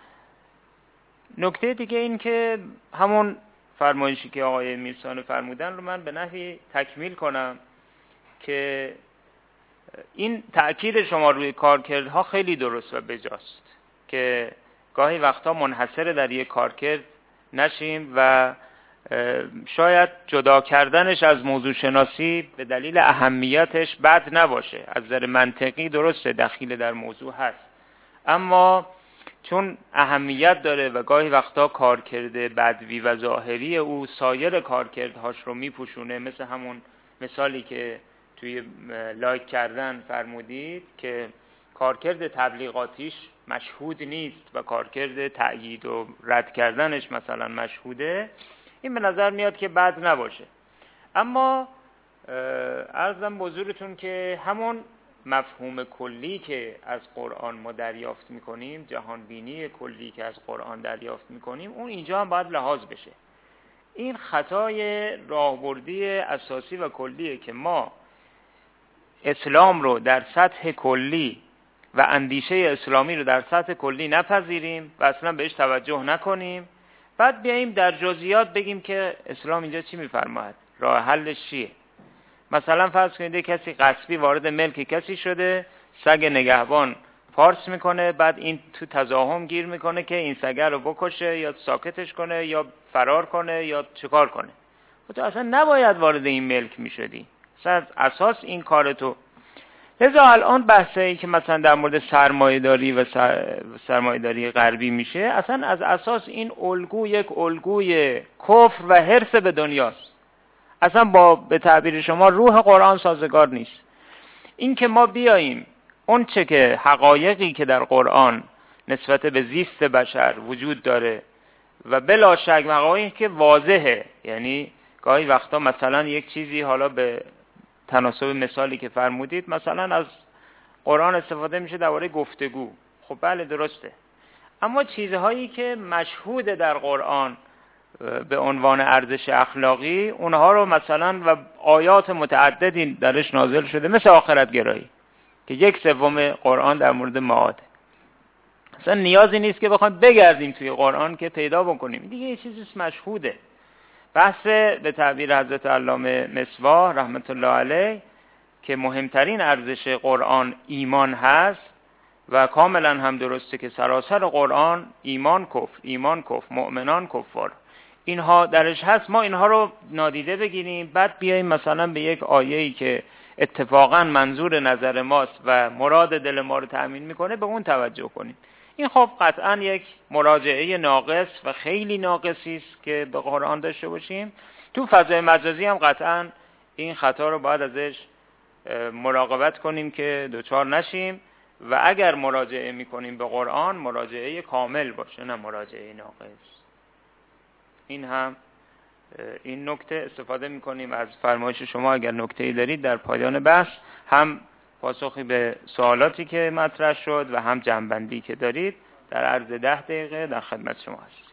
نکته دیگه این که همون فرمایشی که آقای میرسانه فرمودن رو من به نحوی تکمیل کنم که این تأکید شما روی کارکردها خیلی درست و بجاست که گاهی وقتا منحصر در یک کارکرد نشیم و شاید جدا کردنش از موضوع شناسی به دلیل اهمیتش بد نباشه. از نظر منطقی درسته دخیل در موضوع هست، اما چون اهمیت داره و گاهی وقتا کارکرد بدوی و ظاهری او سایر کارکردهاش رو میپوشونه، مثل همون مثالی که توی لایک کردن فرمودید که کارکرد تبلیغاتیش مشهود نیست و کارکرد تأیید و رد کردنش مثلا مشهوده، این به نظر میاد که بد نباشه. اما عرضم بزرگتون که همون مفهوم کلی که از قرآن ما دریافت میکنیم، جهان بینی کلی که از قرآن دریافت میکنیم، اون اینجا هم باید لحاظ بشه. این خطای راهبردی اساسی و کلیه که ما اسلام رو در سطح کلی و اندیشه اسلامی رو در سطح کلی نپذیریم و اصلا بهش توجه نکنیم، بعد بیاییم در جزئیات بگیم که اسلام اینجا چی میفرماید، راه حلش چیه. مثلا فرض کنید کسی غصبی وارد ملک کسی شده، سگ نگهبان پارس میکنه، بعد این تو تزاحم گیر میکنه که این سگ رو بکشه یا ساکتش کنه یا فرار کنه یا چیکار کنه. تو اصلا نباید وارد این ملک میشدی، اصلا از اساس این کارتو. لذا الان بحثی که مثلا در مورد سرمایه‌داری و سرمایه‌داری غربی میشه، اصلا از اساس این الگو یک الگوی کفر و حرص به دنیاست، اصلا با به تعبیر شما روح قرآن سازگار نیست. این که ما بیاییم اون چه که حقایقی که در قرآن نسبت به زیست بشر وجود داره و بلا شک حقایقی که واضحه، یعنی گاهی وقتا مثلا یک چیزی حالا به تناسب مثالی که فرمودید مثلا از قرآن استفاده میشه درباره گفتگو، خب بله درسته، اما چیزهایی که مشهود در قرآن به عنوان ارزش اخلاقی، اونها رو مثلا و آیات متعددی درش نازل شده، مثل آخرت گرایی که 1/3 قرآن در مورد معاده. اصلا نیازی نیست که بخوایم بگردیم توی قرآن که پیدا بکنیم، دیگه یه چیزی مشهوده. بحث به تعبیر حضرت علامه مصباح رحمت الله علیه که مهمترین ارزش قرآن ایمان هست و کاملا هم درسته که سراسر قرآن ایمان کفر، مؤمنان کفار، اینها درش هست. ما اینها رو نادیده بگیریم، بعد بیاییم مثلا به یک آیه‌ای که اتفاقا منظور نظر ماست و مراد دل ما رو تأمین میکنه به اون توجه کنیم. این خب قطعا یک مراجعه ناقص و خیلی ناقصی است که به قرآن داشته باشیم. تو فضای مجازی هم قطعا این خطا رو باید ازش مراقبت کنیم که دوچار نشیم و اگر مراجعه میکنیم به قرآن مراجعه کامل باشه، نه مراجعه ناقص. این هم این نکته استفاده میکنیم از فرمایش شما. اگر نکته‌ای دارید در پایان بحث، هم پاسخی به سوالاتی که مطرح شد و هم جنبندی که دارید، در عرض 10 دقیقه در خدمت شما هست.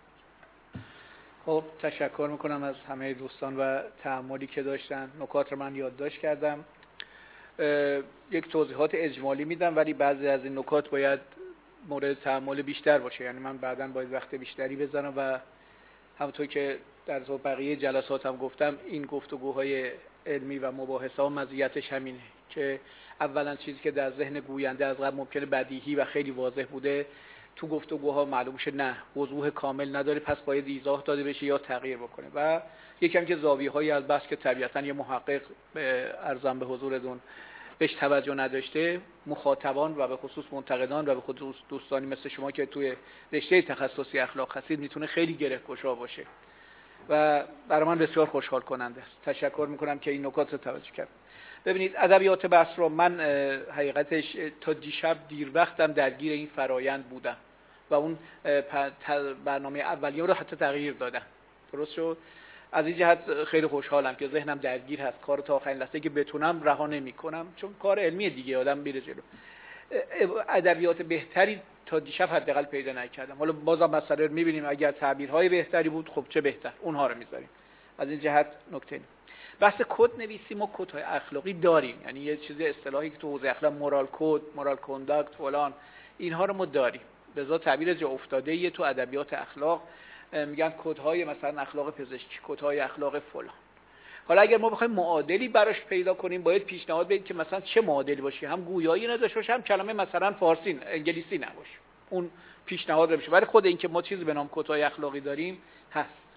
خب تشکر میکنم از همه دوستان و تأملی که داشتن. نکات رو من یادداشت کردم، یک توضیحات اجمالی میدم، ولی بعضی از این نکات باید مورد تأمل بیشتر باشه، یعنی من بعداً باید وقت بیشتری بزنم و همونطور که در بقیه جلسات هم گفتم، این گفتگوهای علمی و مباحثه ها مزیتش همینه که اولا چیزی که در ذهن گوینده از قبل ممکنه بدیهی و خیلی واضح بوده، تو گفتگوها معلوم شه نه وضوح کامل نداره، پس باید ایضاح داده بشه یا تغییر بکنه. و یکم که زاویه‌هایی از بحث که طبیعتاً یه محقق ارزم به حضورتون بهش توجه نداشته، مخاطبان و به خصوص منتقدان و به خصوص دوستانی مثل شما که توی رشته تخصصی اخلاق هستید میتونه خیلی گره‌گشا باشه و برای من بسیار خوشحال کننده است. تشکر میکنم که این نکات رو توجه کرد. ببینید ادبیات بحث رو من حقیقتش تا دیشب دیر وقتم درگیر این فرایند بودم و اون برنامه اولیه رو حتی تغییر دادم. درست شد؟ از این جهت خیلی خوشحالم که ذهنم درگیر هست، کار تا آخرین لحظه که بتونم رها نمی‌کنم، چون کار علمی دیگه آدم میره جلو. ادبیات بهتری تا دیشب حداقل پیدا نکردم. حالا بازم مسئله رو می‌بینیم، اگر تعبیرهای بهتری بود خب چه بهتر، اونها رو می‌ذاریم. از این جهت نکته بحث کد نویسی، ما کدهای اخلاقی داریم، یعنی یه چیز اصطلاحی که تو حوزه اخلاق مورال کد، مورال کانداکت فلان، اینها رو ما داریم. بذات تعبیر جا افتاده تو ادبیات اخلاق میگن کدهای مثلا اخلاق پزشکی، کدهای اخلاق فلان. حالا اگر ما بخوایم معادلی براش پیدا کنیم، باید پیشنهاد بدیم که مثلا چه معادلی باشه، هم گویایی نداشته باشه، هم کلمه مثلا فارسی انگلیسی نباشه. اون پیشنهاد میشه. ولی خود این که ما چیزی به نام کدهای اخلاقی داریم هست.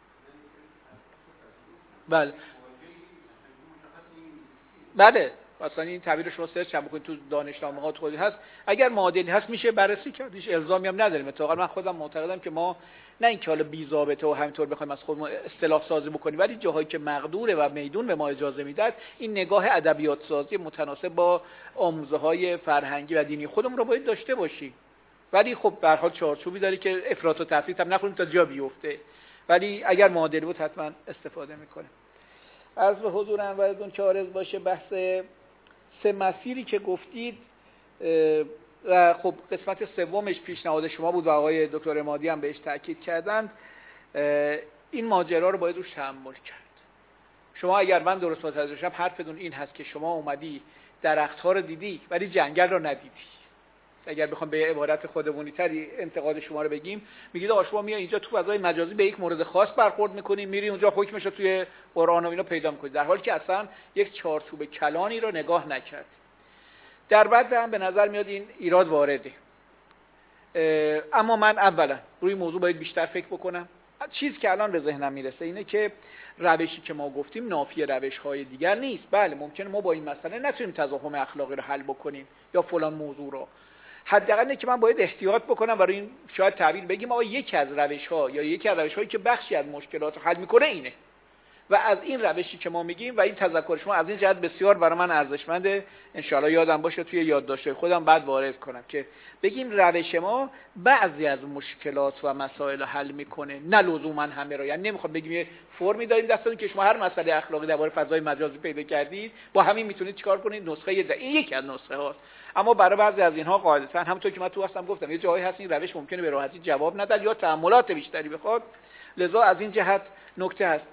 بله مثلا این تعبیر شما سرچ هم بکنید تو دانشنامه‌ها توضیح هست. اگر معادلی هست میشه بررسی کرد، هیچ الزامی هم نداریم. اتفاقا من خودم معتقدم که ما نه اینکه حالا بی ضابطه و همینطور بخوایم از خودمون اصطلاح سازی بکنیم، ولی جاهایی که مقدوره و میدون به ما اجازه میداد این نگاه ادبیات سازی متناسب با آموزه‌های فرهنگی و دینی خودمون رو باید داشته باشیم. ولی خب به هر حال چارچوبی داره که افراط و تفریط هم نکنیم تا جا بیفته، ولی اگر معادلی بود حتما استفاده میکنه. عرض به حضور انوارتون که عارض باشه بحث سه مسیری که گفتید و خب قسمت سومش پیشنهاد شما بود و آقای دکتر عمادی هم بهش تاکید کردند، این ماجرا رو باید روش تحمل کرد. شما اگر من درست متوجه باشم حرفتون این هست که شما اومدی درخت‌ها رو دیدی ولی جنگل رو ندیدی. اگر بخوام به عبارت خودمونی تری انتقاد شما رو بگیم، میگید آقا شما میای اینجا تو فضای مجازی به یک مورد خاص برخورد میکنی، میری اونجا حکمش رو توی قرآن و اینا پیدا میکنی، در حالی که اصلا یک چارچوب کلانی رو نگاه نکردی. در بعد هم به نظر میاد این ایراد وارده. اما من اولا روی موضوع باید بیشتر فکر بکنم. چیزی که الان به ذهنم میرسه اینه که روشی که ما گفتیم نافی روش‌های دیگر نیست. بله ممکنه ما با این مسئله نتونیم تضخم اخلاقی رو حل بکنیم یا فلان موضوع رو. حداقل اینه که من باید احتیاط بکنم برای این شاید تعبیر بگیم آقا یکی از روش‌ها یا یکی از روش‌هایی که بخشی از مشکلات رو حل میکنه اینه. و از این روشی که ما میگیم و این تذکر شما از این جهت بسیار برای من ارزشمنده، انشالله یادم باشه توی یادداشت‌های خودم بعد وارد کنم که بگیم روش ما بعضی از مشکلات و مسائل رو حل میکنه، نه لزوما همه رو. یعنی نمیخوام بگیم یه فرمی داریم دستتون که شما هر مسئله اخلاقی درباره فضای مجازی پیدا کردید با همین میتونید چیکار کنید، نسخه این یکی از نسخه هاست. اما برای بعضی از اینها قاعدتا همونطور که من تو اصلا گفتم یه جایی هست این روش ممکنه به راحتی جواب نداد یا تأملات بیشتری بخواد، لذا از این جهت نکته هست.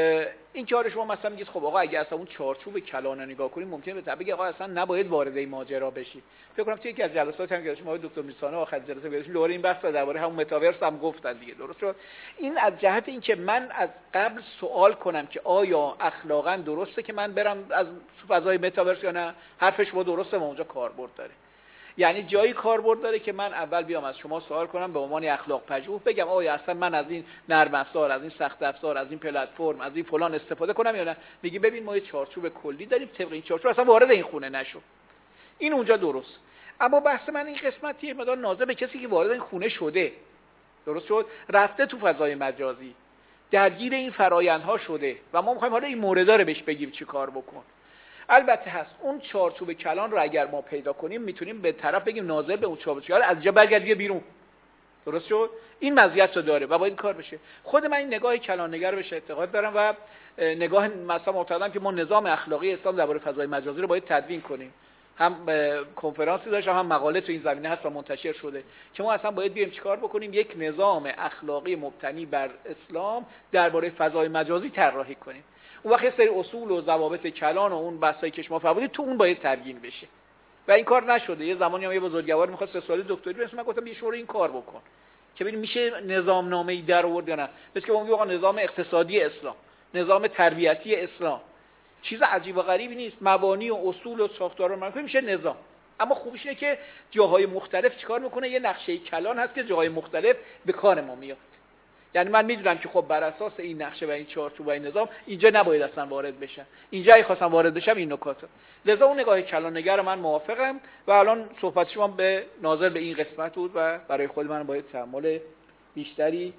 این کار شما مثلا میگید خب آقا اگه اصلا اون چارچوب کلان نگاه کنیم ممکنه به طبع آقا اصلا نباید وارد این ماجرا بشی. فکر کنم توی یکی از جلسات هم که شما دکتر میرسانه آخر جلسه گذاشتیم دوباره این بحث درباره همون متاورس هم گفتن دیگه، درست شد. این از جهت این که من از قبل سوال کنم که آیا اخلاقا درسته که من برم از فضای متاورس یا نه، حرف شما درسته ما اونجا کاربرد داره. یعنی جایی کاربرد داره که من اول بیام از شما سوال کنم به عنوان اخلاق پژوه، بگم آیا اصلا من از این نرم افزار، از این سخت افزار، از این پلتفرم، از این فلان استفاده کنم یا نه. میگی ببین ما یه چارچوب کلی داریم، طبق این چارچوب اصلا وارد این خونه نشو. این اونجا درست. اما بحث من این قسمتیه مدار ناظر به کسی که وارد این خونه شده، درست شد، رفته تو فضای مجازی، درگیر این فرآیندها شده و ما می‌خوایم حالا این موردا رو بهش بگیم چیکار بکن. البته هست اون چارچوب کلان رو اگر ما پیدا کنیم میتونیم به طرف بگیم ناظر به اون چارچوب کلان از جا برگردی بیرون، درست شد. این مزیت رو داره و باید کار بشه. خود من این نگاه کلان نگر رو بهش اعتقاد دارم و نگاه مثلا معتقدم که ما نظام اخلاقی اسلام درباره فضای مجازی رو باید تدوین کنیم. هم کنفرانسی داشتم هم مقاله تو این زمینه هست و منتشر شده که ما اصلا باید بیایم چیکار بکنیم، یک نظام اخلاقی مبتنی بر اسلام درباره فضای مجازی طراحی کنیم. اون وقت یه سری اصول و ضوابط کلان و اون بحثایی که شما فرمودید تو اون باید تبیین بشه و این کار نشده. یه زمانی هم یه بزرگوار می‌خواست 3 ساله دکتری بشه، من گفتم بیشور این کار بکن که ببین میشه نظام نامه‌ای در آورد یا نه. مثل که اون نظام اقتصادی اسلام، نظام تربیتی اسلام چیز عجیب و غریبی نیست، مبانی و اصول و ساختار رو من میشه نظام. اما خوبیش اینه که جاهای مختلف چیکار میکنه، یه نقشه کلان هست که جاهای مختلف به کار ما میاد. یعنی من میدونم که خب بر اساس این نقشه و این چارچوب و این نظام اینجا نباید اصلا وارد بشن، اینجا اگه خواستم وارد بشم این نکات. لذا اون نگاه کلان نگر من موافقم و الان صحبت شما به ناظر به این قسمت بود و برای خود من باید تأمل بیشتری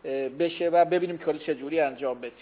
بشه و ببینیم که چه جوری انجام بدیم.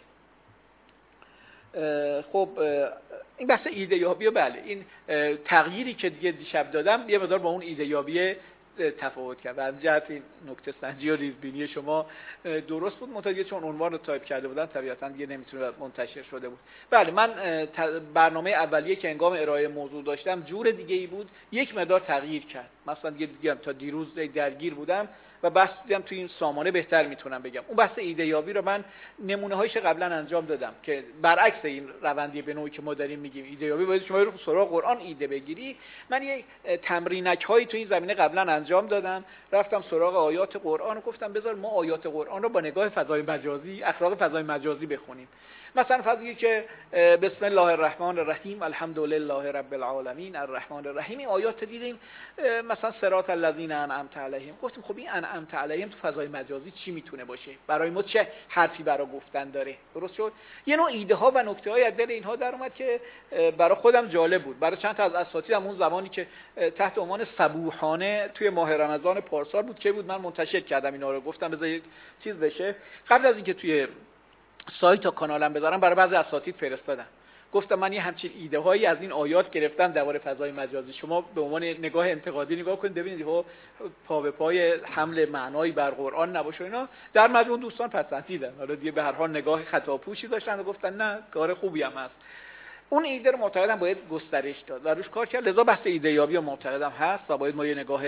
خب این بحث ایده یابی و بله این تغییری که دیگه دیشب دادم یه مقدار با اون ایده یابی تفاوت کرد و از جهت این نکته سنجی و ریزبینی شما درست بود. منتها چون عنوان رو تایپ کرده بودن طبیعتاً دیگه نمیتونه منتشر شده بود. بله من برنامه اولیه که هنگام ارائه موضوع داشتم جور دیگه ای بود، یک مقدار تغییر کرد. مثلا دیگه تا دیروز درگیر بودم و بحث دیدم توی این سامانه بهتر میتونم بگم. اون بحث ایده یابی رو من نمونه هایش قبلا انجام دادم که برعکس این روندی به نوعی که ما داریم میگیم ایده یابی باید شما رو سراغ قرآن ایده بگیری. من یک تمرینک هایی توی این زمینه قبلا انجام دادم، رفتم سراغ آیات قرآن و گفتم بذار ما آیات قرآن رو با نگاه فضای مجازی، اخلاق فضای مجازی بخونیم. مثلا فضایی که بسم الله الرحمن الرحیم الحمدلله رب العالمین الرحمن الرحیم، این آیات دیدیم مثلا صراط الذین انعمت علیهم، گفتیم خب این انعمت علیهم تو فضای مجازی چی میتونه باشه، برای ما چه حرفی برای گفتن داره. درست شد؟ یه نوع ایده ها و نکته های از دل اینها در اومد که برای خودم جالب بود. برای چند تا از اساتیدم اون زمانی که تحت عنوان صبوحانه توی ماه رمضان پارسال بود که من منتشر کردم اینا رو، گفتم بذار یک چیز بشه. قبل از اینکه توی سایت و کانالم بذارم برای بعضی اساتید فرستادم، گفتم من یه همچین ایده هایی از این آیات گرفتم درباره فضای مجازی، شما به عنوان نگاه انتقادی نگاه کنید ببینید پا به پای حمل معنایی بر قرآن نباشه. اینا در مجموع دوستان پسندیدن، حالا دیگه به هر حال نگاه خطاپوشی داشتن و گفتن نه کار خوبی هم هست. اون ایده رو معتقدم باید گسترش داد و روش کار کرد، لذا بحث ایده یابی معتقدم هست و باید ما یه نگاه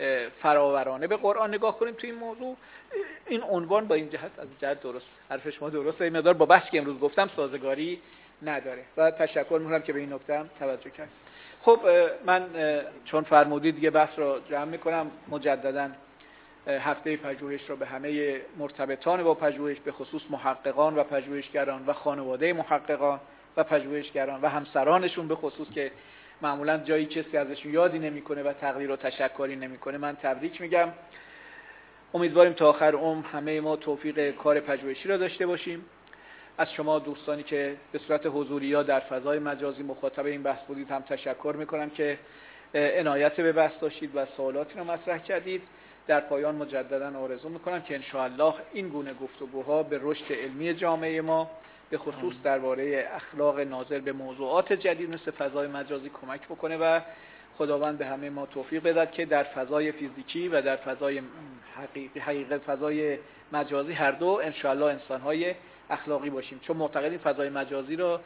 فراورانه به قرآن نگاه کنیم تو این موضوع. این عنوان با این جهت از جهت درست، حرف شما درسته، این مقدار با بحثی که امروز گفتم سازگاری نداره و تشکر می‌کنم که به این نکته هم توجه کرد. خب من چون فرمودید دیگه بحث رو جمع می‌کنم. مجدداً هفته پژوهش رو به همه مرتبطان با پژوهش، به خصوص محققان و پژوهشگران و خانواده محققان و پژوهشگران و همسرانشون به خصوص که معمولا جایی کسی ازشون یادی نمیکنه و تقدیر و تشکری نمیکنه، من تبریک میگم. امیدواریم تا آخر عمر همه ما توفیق کار پژوهشی را داشته باشیم. از شما دوستانی که به صورت حضوری یا در فضای مجازی مخاطب این بحث بودید هم تشکر میکنم که عنایت به بحث داشتید و سوالاتی رو مطرح کردید. در پایان مجددا آرزو میکنم که انشاءالله این گونه گفتگوها به رشد علمی جامعه ما به خصوص درباره اخلاق ناظر به موضوعات جدید مثل فضای مجازی کمک بکنه و خداوند به همه ما توفیق بدهد که در فضای فیزیکی و در فضای حقیقت فضای مجازی هر دو انشاءالله انسان‌های اخلاقی باشیم، چون معتقدیم فضای مجازی رو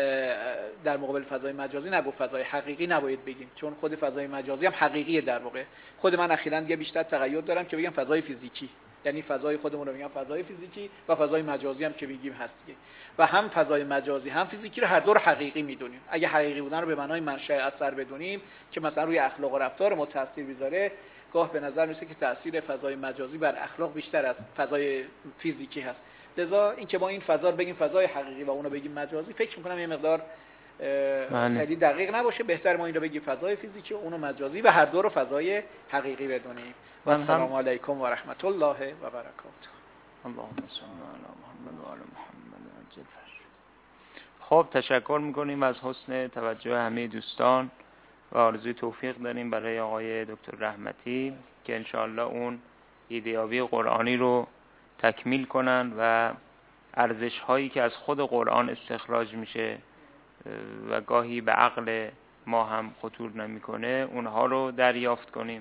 در مقابل فضای مجازی نگفت فضای حقیقی نباید بگیم، چون خود فضای مجازی هم حقیقیه. در واقع خود من اخیراً دیگه بیشتر تقید دارم که بگم فضای فیزیکی، یعنی فضای خودمون رو میگم فضای فیزیکی و فضای مجازی هم که میگیم هست دیگه، و هم فضای مجازی هم فیزیکی رو هر دو رو حقیقی میدونیم. اگه حقیقی بودن رو به معنای منشأ اثر بدونیم که مثلا روی اخلاق و رفتار ما تاثیر میذاره، گاه به نظر میسه که تاثیر فضای مجازی بر اخلاق بیشتر از فضای فیزیکی هست. لذا اینکه ما این فضا رو بگیم فضای حقیقی و اون رو بگیم مجازی، فکر میکنم یه مقدار خیلی دقیق نباشه. بهتر ما این رو بگیم فضای فیزیکی و اون رو مجازی و هر دو رو فضای حقیقی بدونیم. و السلام علیکم و رحمت الله و برکاته. اللهم صل علی محمد و آل محمد عجل فرج. خب تشکر میکنیم از حسن توجه همه دوستان و آرزوی توفیق داریم برای آقای دکتر رحمتی که انشاءالله اون ایده‌یابی قرآنی رو تکمیل کنن و ارزش هایی که از خود قرآن استخراج میشه و گاهی به عقل ما هم خطور نمیکنه اونها رو دریافت کنیم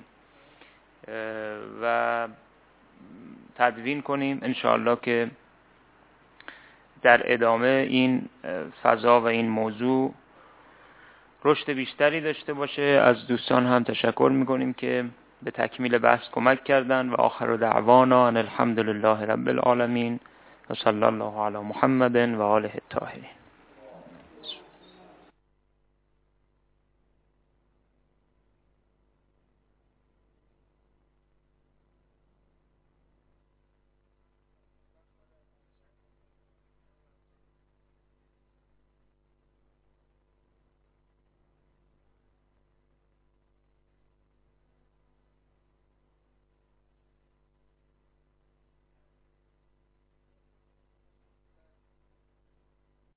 و تدوین کنیم انشاءالله که در ادامه این فضا و این موضوع رشد بیشتری داشته باشه. از دوستان هم تشکر میکنیم که به تکمیل بحث کمک کردن و آخر دعوانا ان الحمدلله رب العالمین و صلی الله علی محمد و آله الطاهرین.